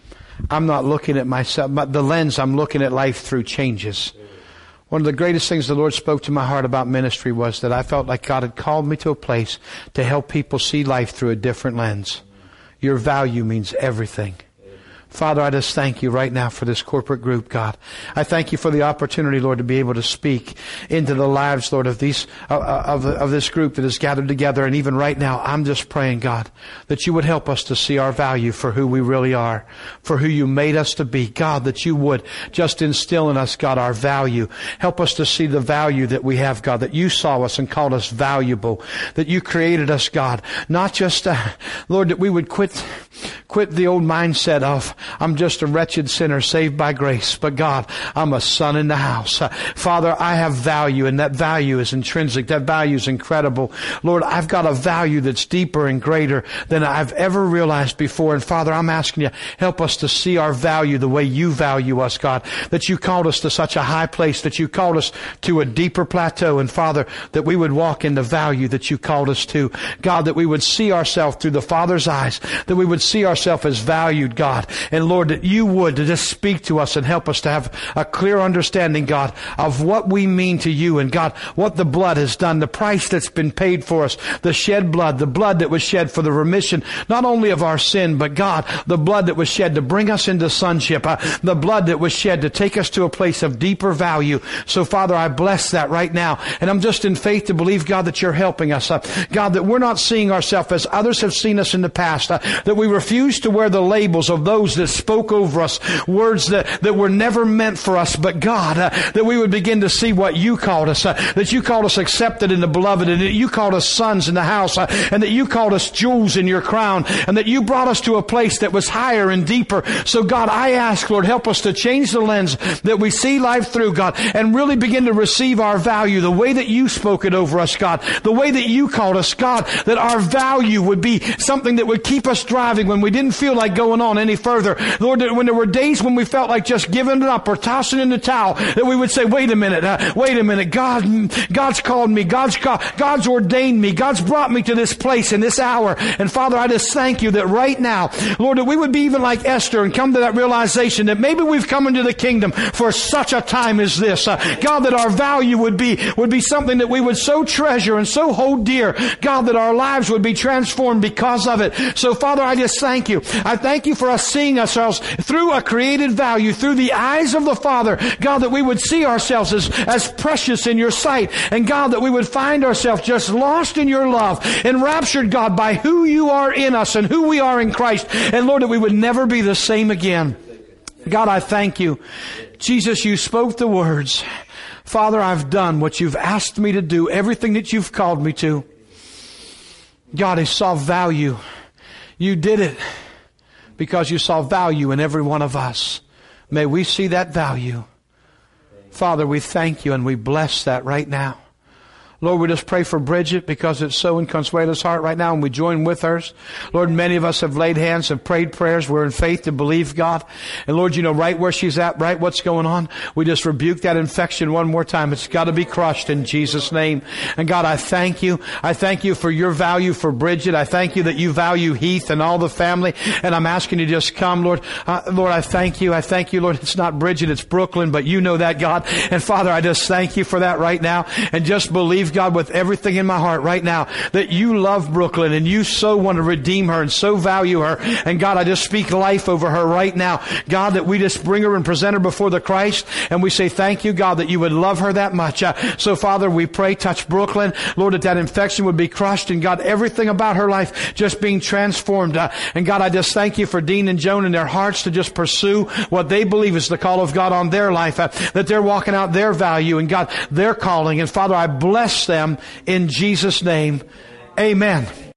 I'm not looking at myself, but the lens I'm looking at life through changes. One of the greatest things the Lord spoke to my heart about ministry was that I felt like God had called me to a place to help people see life through a different lens. Your value means everything. Father, I just thank you right now for this corporate group, God. I thank you for the opportunity, Lord, to be able to speak into the lives, Lord, of these uh, of, of this group that is gathered together. And even right now, I'm just praying, God, that you would help us to see our value for who we really are, for who you made us to be. God, that you would just instill in us, God, our value. Help us to see the value that we have, God, that you saw us and called us valuable, that you created us, God, not just, uh, Lord, that we would quit, quit the old mindset of, I'm just a wretched sinner saved by grace. But God, I'm a son in the house. Uh, Father, I have value, and that value is intrinsic. That value is incredible. Lord, I've got a value that's deeper and greater than I've ever realized before. And Father, I'm asking you, help us to see our value the way you value us, God. That you called us to such a high place, that you called us to a deeper plateau. And Father, that we would walk in the value that you called us to. God, that we would see ourselves through the Father's eyes. That we would see ourselves as valued, God. And Lord, that you would just speak to us and help us to have a clear understanding, God, of what we mean to you. And God, what the blood has done, the price that's been paid for us, the shed blood, the blood that was shed for the remission, not only of our sin, but God, the blood that was shed to bring us into sonship, uh, the blood that was shed to take us to a place of deeper value. So Father, I bless that right now. And I'm just in faith to believe, God, that you're helping us. Uh, God, that we're not seeing ourselves as others have seen us in the past, uh, that we refuse to wear the labels of those that spoke over us, words that, that were never meant for us, but God, uh, that we would begin to see what you called us, uh, that you called us accepted in the beloved, and that you called us sons in the house, uh, and that you called us jewels in your crown, and that you brought us to a place that was higher and deeper. So God, I ask, Lord, help us to change the lens that we see life through, God, and really begin to receive our value the way that you spoke it over us, God, the way that you called us, God, that our value would be something that would keep us driving when we didn't feel like going on any further. Lord, that when there were days when we felt like just giving it up or tossing in the towel, that we would say, wait a minute, uh, wait a minute, God, God's called me, God's called, God's ordained me, God's brought me to this place in this hour. And Father, I just thank you that right now, Lord, that we would be even like Esther and come to that realization that maybe we've come into the kingdom for such a time as this. Uh, God, that our value would be, would be something that we would so treasure and so hold dear. God, that our lives would be transformed because of it. So Father, I just thank you. I thank you for us seeing ourselves through a created value, through the eyes of the Father. God, that we would see ourselves as, as precious in your sight. And God, that we would find ourselves just lost in your love, enraptured, God, by who you are in us and who we are in Christ. And Lord, that we would never be the same again. God, I thank you. Jesus, you spoke the words. Father, I've done what you've asked me to do, everything that you've called me to. God, I saw value. You did it because you saw value in every one of us. May we see that value. Father, we thank you and we bless that right now. Lord, we just pray for Bridget because it's so in Consuela's heart right now, and we join with hers. Lord, many of us have laid hands and prayed prayers. We're in faith to believe, God. And Lord, you know right where she's at, right what's going on. We just rebuke that infection one more time. It's got to be crushed in Jesus' name. And God, I thank you. I thank you for your value for Bridget. I thank you that you value Heath and all the family. And I'm asking you to just come, Lord. Uh, Lord, I thank you. I thank you, Lord. It's not Bridget, it's Brooklyn, but you know that, God. And Father, I just thank you for that right now. And just believe, God, with everything in my heart right now, that you love Brooklyn and you so want to redeem her and so value her. And God, I just speak life over her right now. God, that we just bring her and present her before the Christ. And we say thank you, God, that you would love her that much. Uh, so Father, we pray, touch Brooklyn. Lord, that that infection would be crushed. And God, everything about her life just being transformed. Uh, and God, I just thank you for Dean and Joan and their hearts to just pursue what they believe is the call of God on their life. Uh, that they're walking out their value and God, their calling. And Father, I bless them in Jesus' name. Amen.